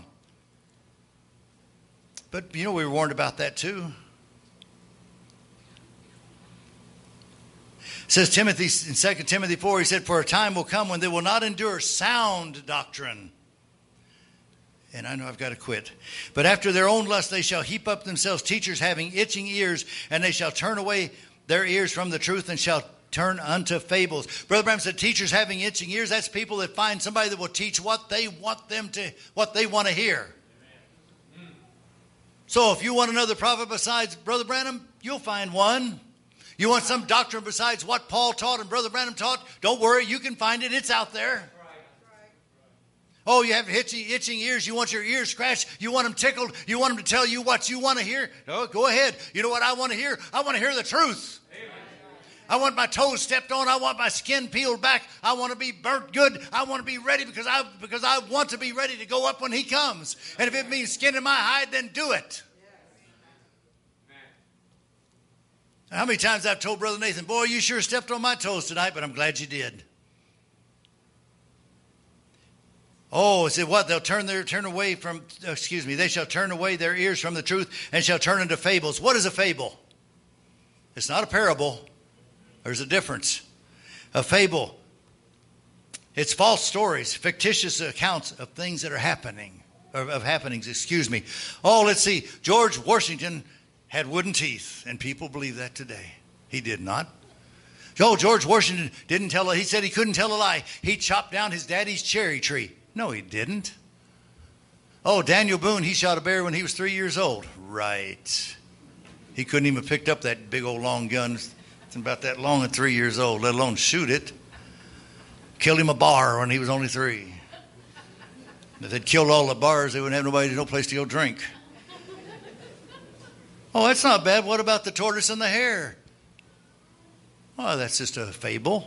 [SPEAKER 5] But, you know, we were warned about that too. It says Timothy in Second Timothy four, he said, for a time will come when they will not endure sound doctrine. And I know I've got to quit. But after their own lust they shall heap up themselves teachers having itching ears, and they shall turn away their ears from the truth and shall turn unto fables. Brother Branham said teachers having itching ears, that's people that find somebody that will teach what they want them to, what they want to hear. So if you want another prophet besides Brother Branham, you'll find one. You want some doctrine besides what Paul taught and Brother Branham taught, don't worry, you can find it. It's out there. Oh, you have itching, itching ears. You want your ears scratched. You want them tickled. You want them to tell you what you want to hear. Oh, go ahead. You know what I want to hear? I want to hear the truth. Amen. I want my toes stepped on. I want my skin peeled back. I want to be burnt good. I want to be ready because I because I want to be ready to go up when he comes. And if it means skin in my hide, then do it. How many times I've told Brother Nathan, boy, you sure stepped on my toes tonight, but I'm glad you did. Oh, is it what? They'll turn their turn away from, excuse me, they shall turn away their ears from the truth and shall turn into fables. What is a fable? It's not a parable. There's a difference. A fable, it's false stories, fictitious accounts of things that are happening, or of happenings, excuse me. Oh, let's see. George Washington had wooden teeth, and people believe that today. He did not. Oh, George Washington didn't tell a, he said he couldn't tell a lie. He chopped down his daddy's cherry tree. No, he didn't. Oh, Daniel Boone, he shot a bear when he was three years old. Right. He couldn't even have picked up that big old long gun. It's about that long at three years old, let alone shoot it. Killed him a bar when he was only three. If they'd killed all the bars, they wouldn't have nobody, no place to go drink. Oh, that's not bad. What about the tortoise and the hare? Oh, that's just a fable.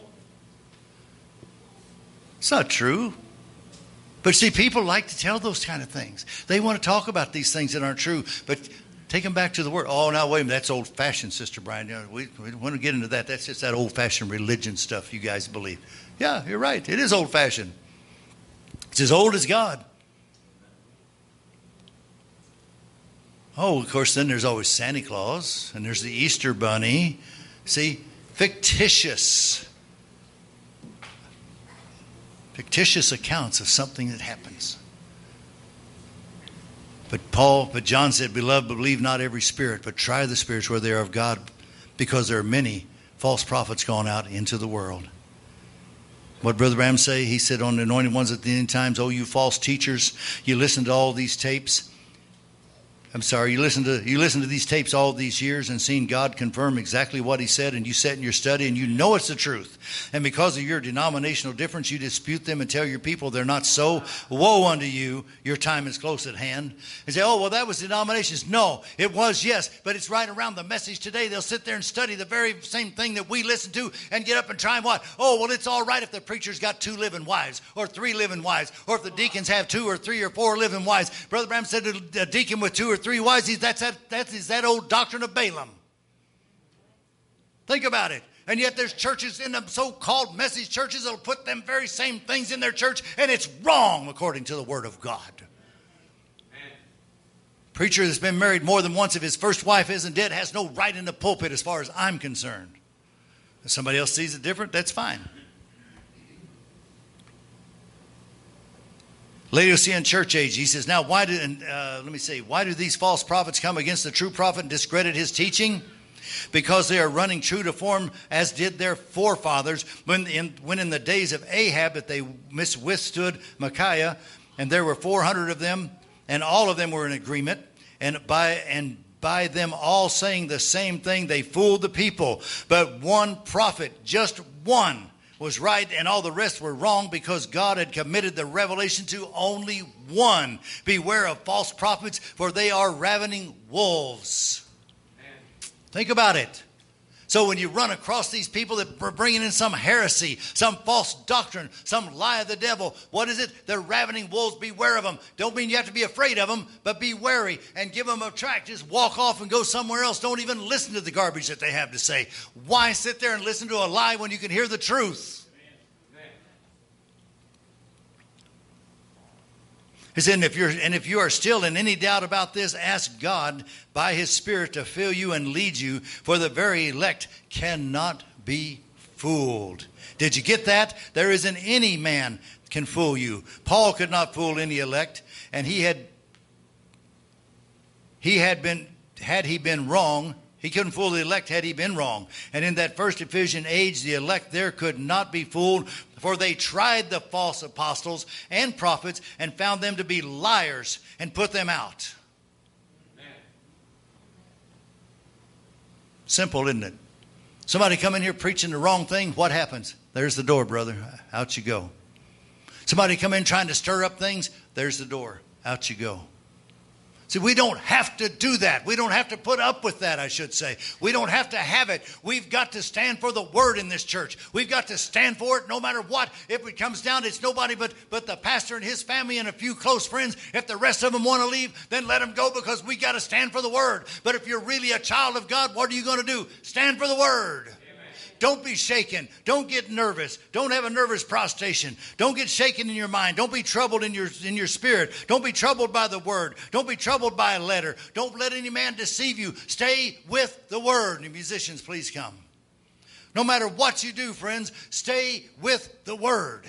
[SPEAKER 5] It's not true. But see, people like to tell those kind of things. They want to talk about these things that aren't true. But take them back to the Word. Oh, now, wait a minute. That's old-fashioned, Sister Brian. You know, we, we don't want to get into that. That's just that old-fashioned religion stuff you guys believe. Yeah, you're right. It is old-fashioned. It's as old as God. Oh, of course, then there's always Santa Claus, and there's the Easter Bunny. See, fictitious. Fictitious accounts of something that happens. But Paul, but John said, beloved, believe not every spirit, but try the spirits where they are of God, because there are many false prophets gone out into the world. What Brother Branham say? He said, on the anointed ones at the end times, oh, you false teachers, you listen to all these tapes. I'm sorry, you listen to you listen to these tapes all these years and seen God confirm exactly what he said, and you sit in your study and you know it's the truth. And because of your denominational difference, you dispute them and tell your people they're not so. Woe unto you, your time is close at hand. And say, oh, well, that was denominations. No, it was, yes, but it's right around the message today. They'll sit there and study the very same thing that we listen to and get up and try and what? Oh, well, it's all right if the preacher's got two living wives or three living wives, or if the deacons have two or three or four living wives. Brother Branham said a deacon with two or three wives, that's that, that's that old doctrine of Balaam. Think about it. And yet there's churches in them so-called message churches that'll put them very same things in their church, and it's wrong according to the Word of God. Amen. Preacher that's been married more than once, if his first wife isn't dead, has no right in the pulpit as far as I'm concerned. If somebody else sees it different, that's fine. Laodicean church age, he says, now why did, uh, let me say, why do these false prophets come against the true prophet and discredit his teaching? Because they are running true to form as did their forefathers when in, when in the days of Ahab that they miswithstood Micaiah, and there were four hundred of them, and all of them were in agreement, and by and by them all saying the same thing, they fooled the people. But one prophet, just one, was right and all the rest were wrong because God had committed the revelation to only one. Beware of false prophets, for they are ravening wolves. Amen. Think about it. So when you run across these people that are bringing in some heresy, some false doctrine, some lie of the devil, what is it? They're ravening wolves. Beware of them. Don't mean you have to be afraid of them, but be wary and give them a track. Just walk off and go somewhere else. Don't even listen to the garbage that they have to say. Why sit there and listen to a lie when you can hear the truth? He said, and if you're and if you are still in any doubt about this, ask God by his Spirit to fill you and lead you, for the very elect cannot be fooled. Did you get that? There isn't any man can fool you. Paul could not fool any elect, and he had he had been had he been wrong. He couldn't fool the elect had he been wrong. And in that first Ephesian age, the elect there could not be fooled, for they tried the false apostles and prophets and found them to be liars and put them out. Amen. Simple, isn't it? Somebody come in here preaching the wrong thing, what happens? There's the door, brother. Out you go. Somebody come in trying to stir up things, there's the door. Out you go. See, we don't have to do that. We don't have to put up with that, I should say. We don't have to have it. We've got to stand for the word in this church. We've got to stand for it no matter what. If it comes down, it's nobody but, but the pastor and his family and a few close friends. If the rest of them want to leave, then let them go, because we got to stand for the word. But if you're really a child of God, what are you going to do? Stand for the word. Don't be shaken. Don't get nervous. Don't have a nervous prostration. Don't get shaken in your mind. Don't be troubled in your in your spirit. Don't be troubled by the word. Don't be troubled by a letter. Don't let any man deceive you. Stay with the word. And musicians, please come. No matter what you do, friends, stay with the word.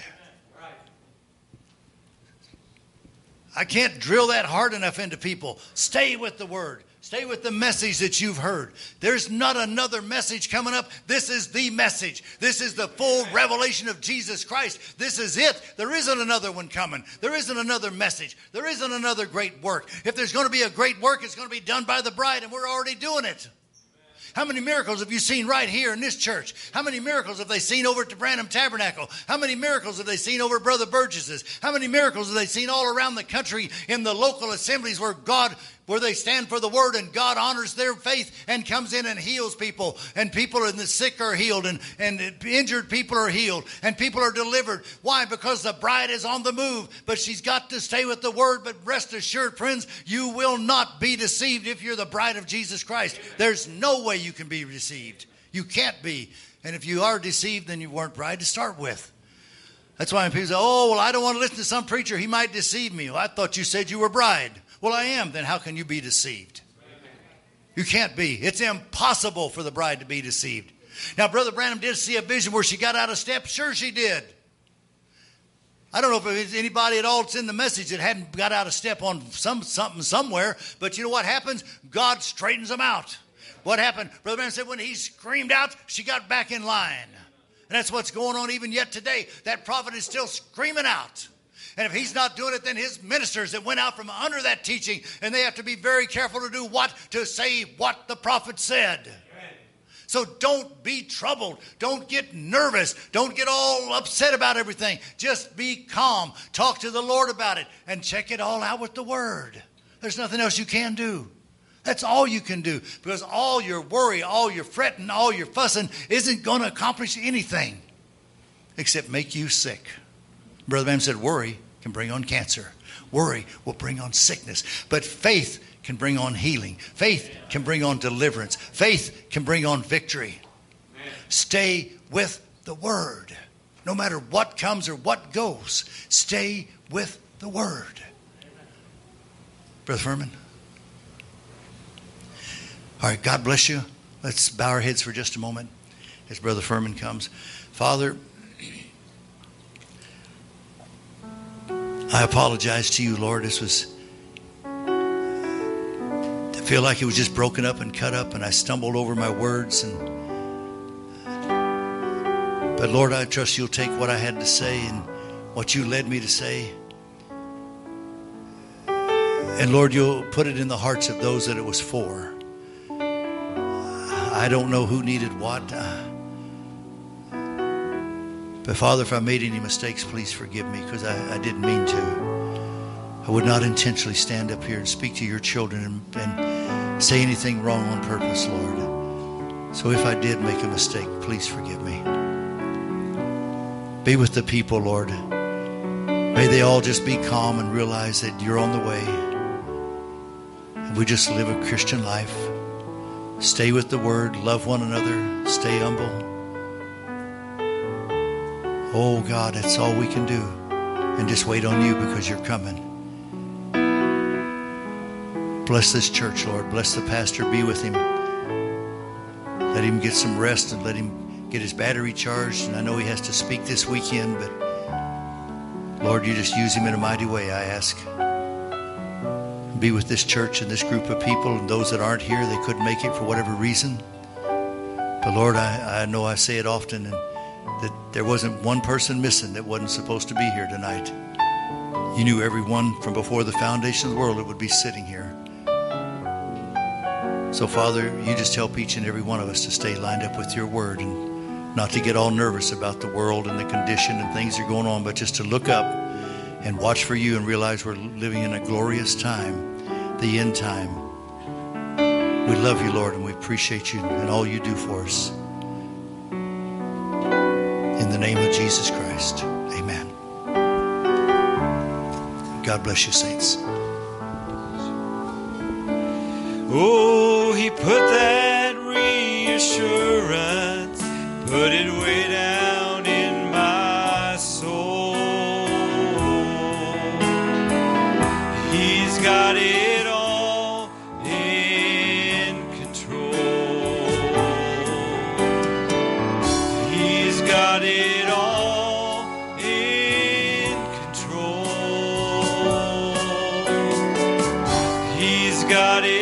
[SPEAKER 5] I can't drill that hard enough into people. Stay with the word. Stay with the message that you've heard. There's not another message coming up. This is the message. This is the full revelation of Jesus Christ. This is it. There isn't another one coming. There isn't another message. There isn't another great work. If there's going to be a great work, it's going to be done by the bride, and we're already doing it. How many miracles have you seen right here in this church? How many miracles have they seen over at the Branham Tabernacle? How many miracles have they seen over at Brother Burgess's? How many miracles have they seen all around the country in the local assemblies where God, where they stand for the word and God honors their faith and comes in and heals people, and people and the sick are healed, and, and injured people are healed, and people are delivered. Why? Because the bride is on the move, but she's got to stay with the word. But rest assured, friends, you will not be deceived if you're the bride of Jesus Christ. There's no way you can be deceived. You can't be. And if you are deceived, then you weren't bride to start with. That's why when people say, oh, well, I don't want to listen to some preacher. He might deceive me. Well, I thought you said you were bride. Well, I am. Then how can you be deceived? You can't be. It's impossible for the bride to be deceived. Now, Brother Branham did see a vision where she got out of step. Sure she did. I don't know if there's anybody at all that's in the message that hadn't got out of step on some something somewhere. But you know what happens? God straightens them out. What happened? Brother Branham said when he screamed out, she got back in line. And that's what's going on even yet today. That prophet is still screaming out. And if he's not doing it, then his ministers that went out from under that teaching, and they have to be very careful to do what? To say what the prophet said. Amen. So don't be troubled. Don't get nervous. Don't get all upset about everything. Just be calm. Talk to the Lord about it and check it all out with the word. There's nothing else you can do. That's all you can do, because all your worry, all your fretting, all your fussing isn't going to accomplish anything except make you sick. Brother Branham said worry can bring on cancer. Worry will bring on sickness. But faith can bring on healing. Faith can bring on deliverance. Faith can bring on victory. Stay with the word. No matter what comes or what goes, stay with the word. Brother Furman? All right, God bless you. Let's bow our heads for just a moment as Brother Furman comes. Father, I apologize to you, Lord. This was, I feel like it was just broken up and cut up, and I stumbled over my words. And but Lord, I trust you'll take what I had to say and what you led me to say, and Lord, you'll put it in the hearts of those that it was for. I don't know who needed what, uh, But Father, if I made any mistakes, please forgive me, because I, I didn't mean to. I would not intentionally stand up here and speak to your children and, and say anything wrong on purpose, Lord. So if I did make a mistake, please forgive me. Be with the people, Lord. May they all just be calm and realize that you're on the way. And we just live a Christian life. Stay with the Word, love one another, stay humble. Oh God, that's all we can do. And just wait on you, because you're coming. Bless this church, Lord. Bless the pastor. Be with him. Let him get some rest and let him get his battery charged. And I know he has to speak this weekend, but Lord, you just use him in a mighty way, I ask. Be with this church and this group of people, and those that aren't here, they couldn't make it for whatever reason. But Lord, I, I know I say it often, and that there wasn't one person missing that wasn't supposed to be here tonight. You knew everyone from before the foundation of the world that would be sitting here. So, Father, you just help each and every one of us to stay lined up with your word and not to get all nervous about the world and the condition and things that are going on, but just to look up and watch for you and realize we're living in a glorious time, the end time. We love you, Lord, and we appreciate you and all you do for us. In the name of Jesus Christ, amen. God bless you, saints.
[SPEAKER 1] Oh, he put that reassurance, put it way down in my soul. He's got it all in control. He's got it all in control. He's got it.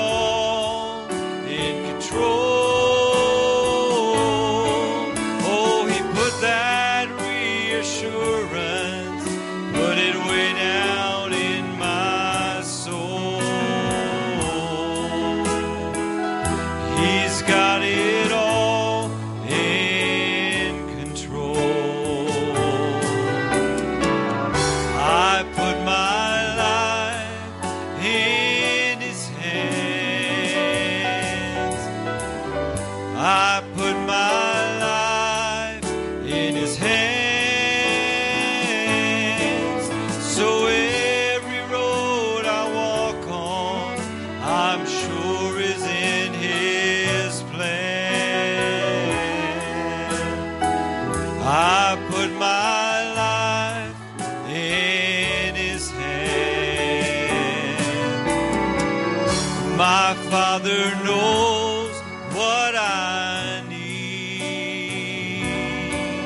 [SPEAKER 1] Father knows what I need.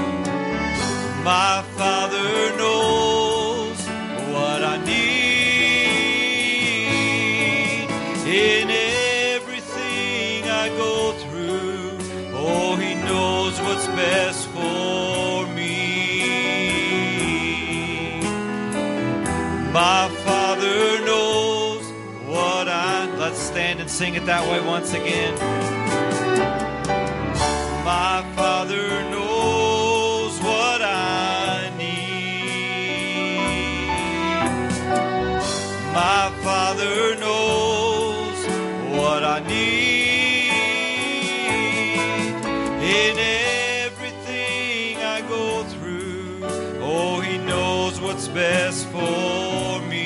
[SPEAKER 1] My Father knows what I need. In everything I go through, oh, He knows what's best for me. My Father knows what I... Let's stand and sing it that way once again. My Father knows what I need. My Father knows what I need. In everything I go through, oh, He knows what's best for me.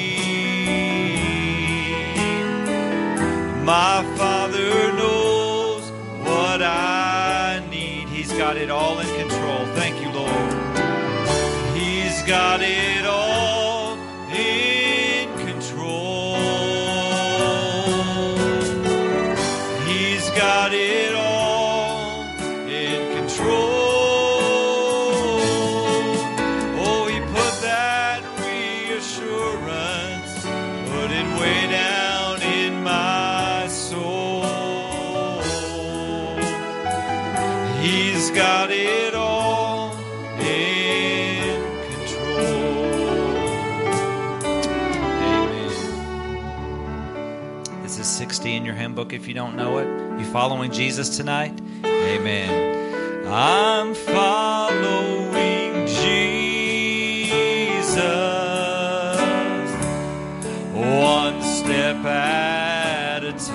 [SPEAKER 1] My Father knows what I need. He's got it all in control. Thank you, Lord. He's got it all in control. He's got it all in control. Oh, He put that reassurance, put it way down in my He's got it all in control. Amen. This is sixty in your hymn book if you don't know it. You following Jesus tonight? Amen. I'm following Jesus, one step at a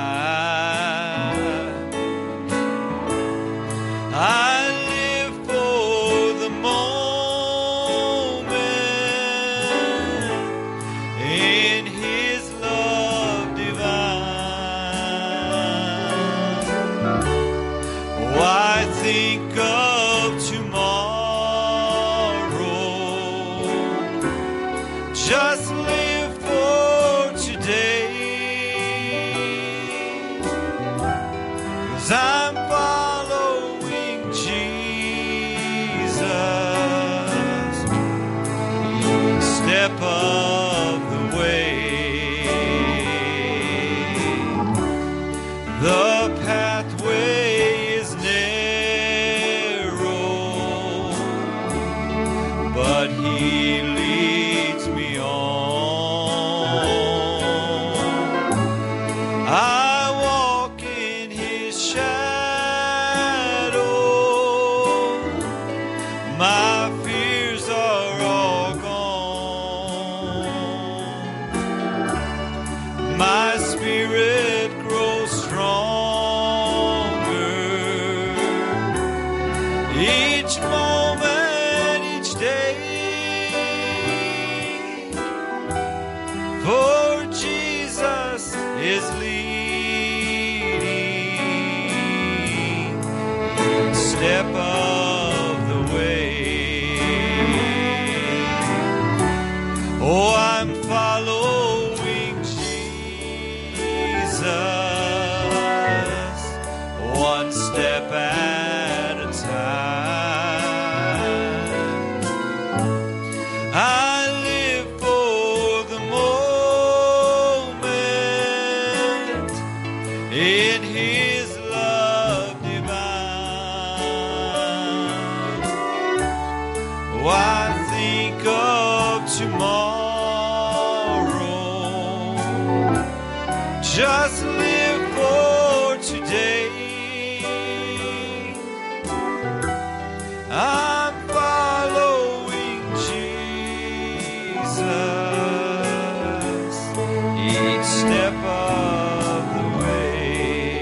[SPEAKER 1] time. I live for the moment in His love divine. Why think of tomorrow? Just live for today. 'Cause I'm following Jesus, each step of the way. The pathway is narrow, but He leads me on. I walk in His shadow. My fears are all gone. My spirit grows stronger each moment, each day. For Jesus is leading each step of the way. Oh, I'm following Jesus, one step at a time. I live for the moment in His love divine. Why think of tomorrow? Just live for today. I'm following Jesus, each step of the way.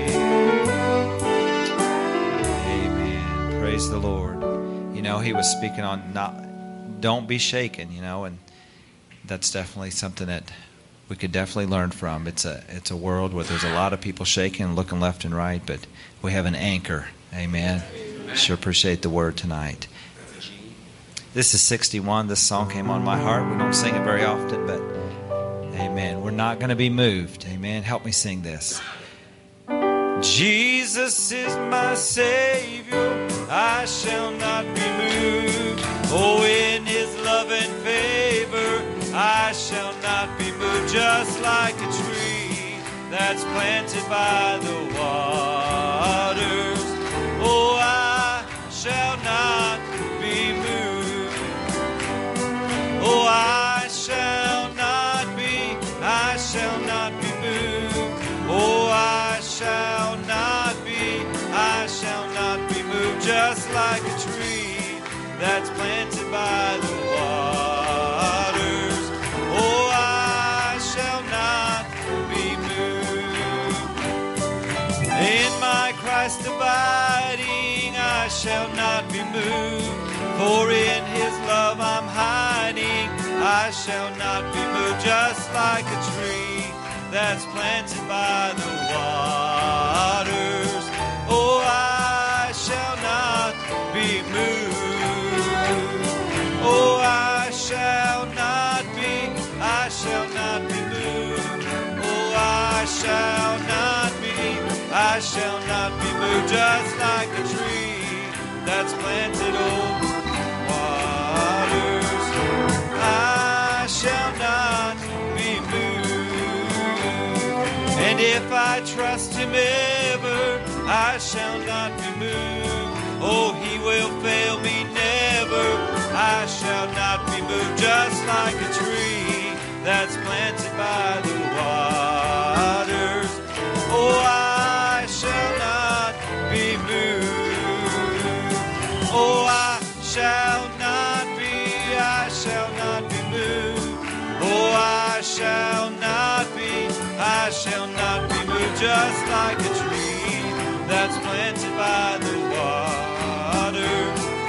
[SPEAKER 4] Amen. Praise the Lord. You know, he was speaking on not, don't be shaken, you know, and that's definitely something that we could definitely learn from. It's a it's a world where there's a lot of people shaking and looking left and right, but we have an anchor. Amen. Sure appreciate the word tonight. This is sixty-one. This song came on my heart. We don't sing it very often, but amen. We're not going to be moved. Amen. Help me sing this.
[SPEAKER 1] Jesus is my Savior, I shall not be moved. Oh, in His love and favor, I shall not be moved. Just like a tree that's planted by the waters, oh, I shall not be moved. Oh, I shall not be, I shall not be moved. Oh, I shall not be, I shall not be moved. Just like a tree that's planted by the waters, oh, I shall not be moved. In my Christ abiding, I shall not be moved. For in His love I'm hiding, I shall not be moved. Just like a tree that's planted by the waters, oh, I shall not be moved. Oh, I shall not be, I shall not be moved. Oh, I shall not be, I shall not be moved. Just like a tree that's planted over waters, I shall not be moved. And if I trust Him ever, I shall not be moved. Oh, He will fail me never, I shall not be moved. Just like a tree that's planted by the waters, oh, I shall not be moved. shall not be, I shall not be moved. Oh, I shall not be, I shall not be moved. Just like a tree that's planted by the water,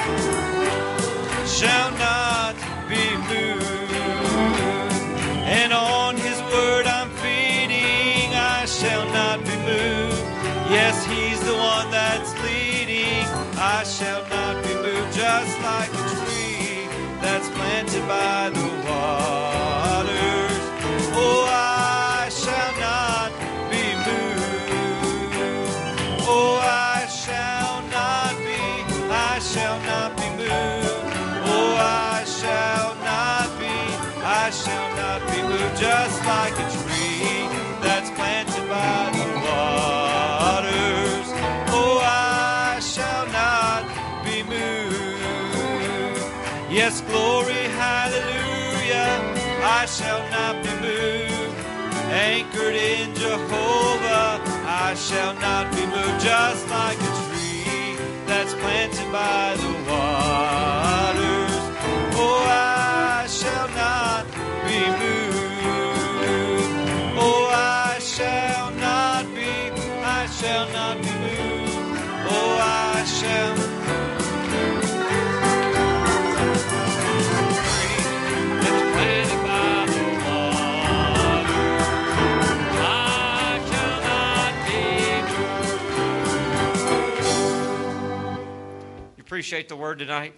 [SPEAKER 1] shall not be moved. And on his word I'm feeding, I shall not be moved. Yes, he's the one that's leading, I shall not be moved. Just like a tree that's planted by the waters, oh, I shall not be moved. Oh, I shall not be, I shall not be moved. Oh, I shall not be, I shall not be moved. Just like a tree that's planted by the waters, oh, I shall not be moved. Yes, glory, hallelujah, I shall not be moved. Anchored in Jehovah, I shall not be moved. Just like a tree that's planted by the waters, oh, I shall not be moved. Oh, I shall not be, I shall not be moved. Oh, I shall not.
[SPEAKER 6] Appreciate the word tonight.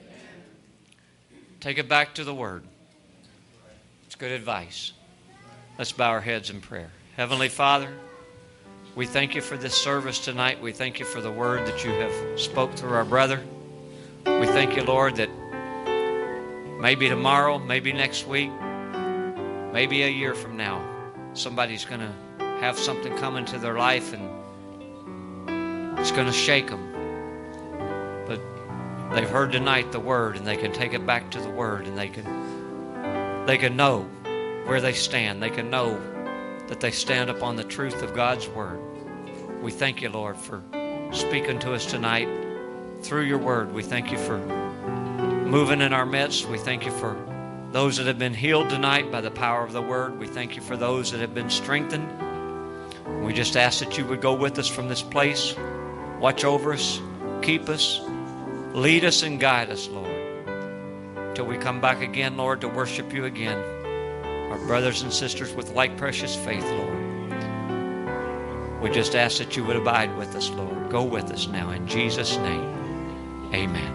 [SPEAKER 6] Take it back to the word. It's good advice. Let's bow our heads in prayer. Heavenly Father, we thank you for this service tonight. We thank you for the word that you have spoke through our brother. We thank you, Lord, that maybe tomorrow, maybe next week, maybe a year from now, somebody's going to have something come into their life and it's going to shake them. But they've heard tonight the word, and they can take it back to the word, and they can they can know where they stand. They can know that they stand upon the truth of God's word. We thank you, Lord, for speaking to us tonight through your word. We thank you for moving in our midst. We thank you for those that have been healed tonight by the power of the word. We thank you for those that have been strengthened. We just ask that you would go with us from this place, watch over us, keep us, lead us and guide us, Lord, till we come back again, Lord, to worship you again. Our brothers and sisters with like precious faith, Lord. We just ask that you would abide with us, Lord. Go with us now. In Jesus' name, amen.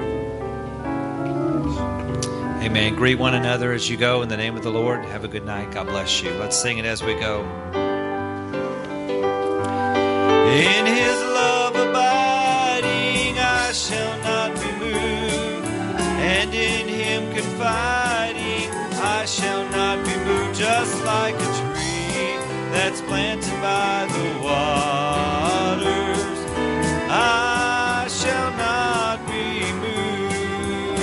[SPEAKER 4] Amen. Greet one another as you go in the name of the Lord. Have a good night. God bless you. Let's sing it as we go.
[SPEAKER 1] In his love abiding, I shall not be moved, and in him confiding, I shall not be moved. Just like a tree that's planted by the waters, I shall not be moved.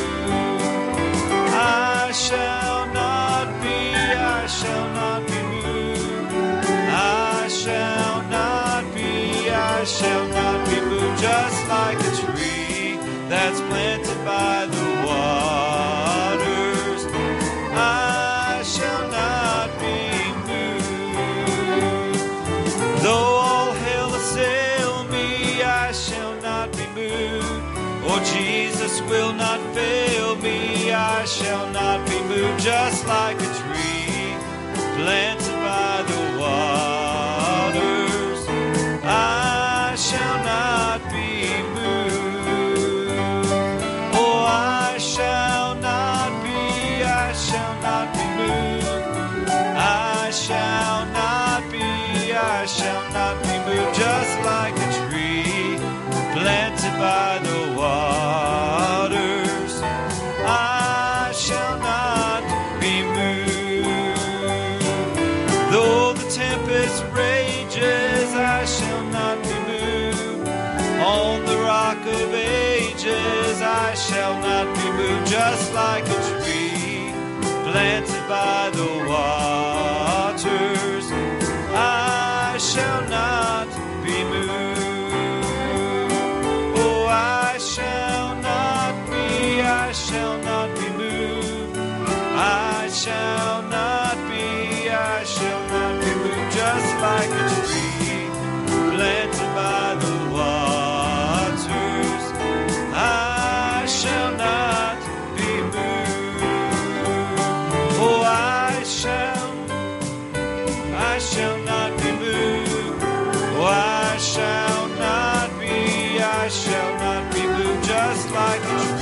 [SPEAKER 1] I shall not be, I shall not be moved. I shall not be, I shall not be moved. Just like a tree that's planted by the waters, I shall not be moved. Though all hell assail me, I shall not be moved. Oh, Jesus will not fail me, I shall not be moved. Just like a tree planted by the waters, I shall not be moved. Oh, I shall not be, I shall not be moved. I shall not be, I shall not be moved. Just like a tree planted by the waters, I shall not be moved. Though the tempest rages, I shall not be moved. On the rock of ages, I shall not be moved. Just like a tree planted by the waters, I shall not be moved. Oh, I shall not be, just like a tree.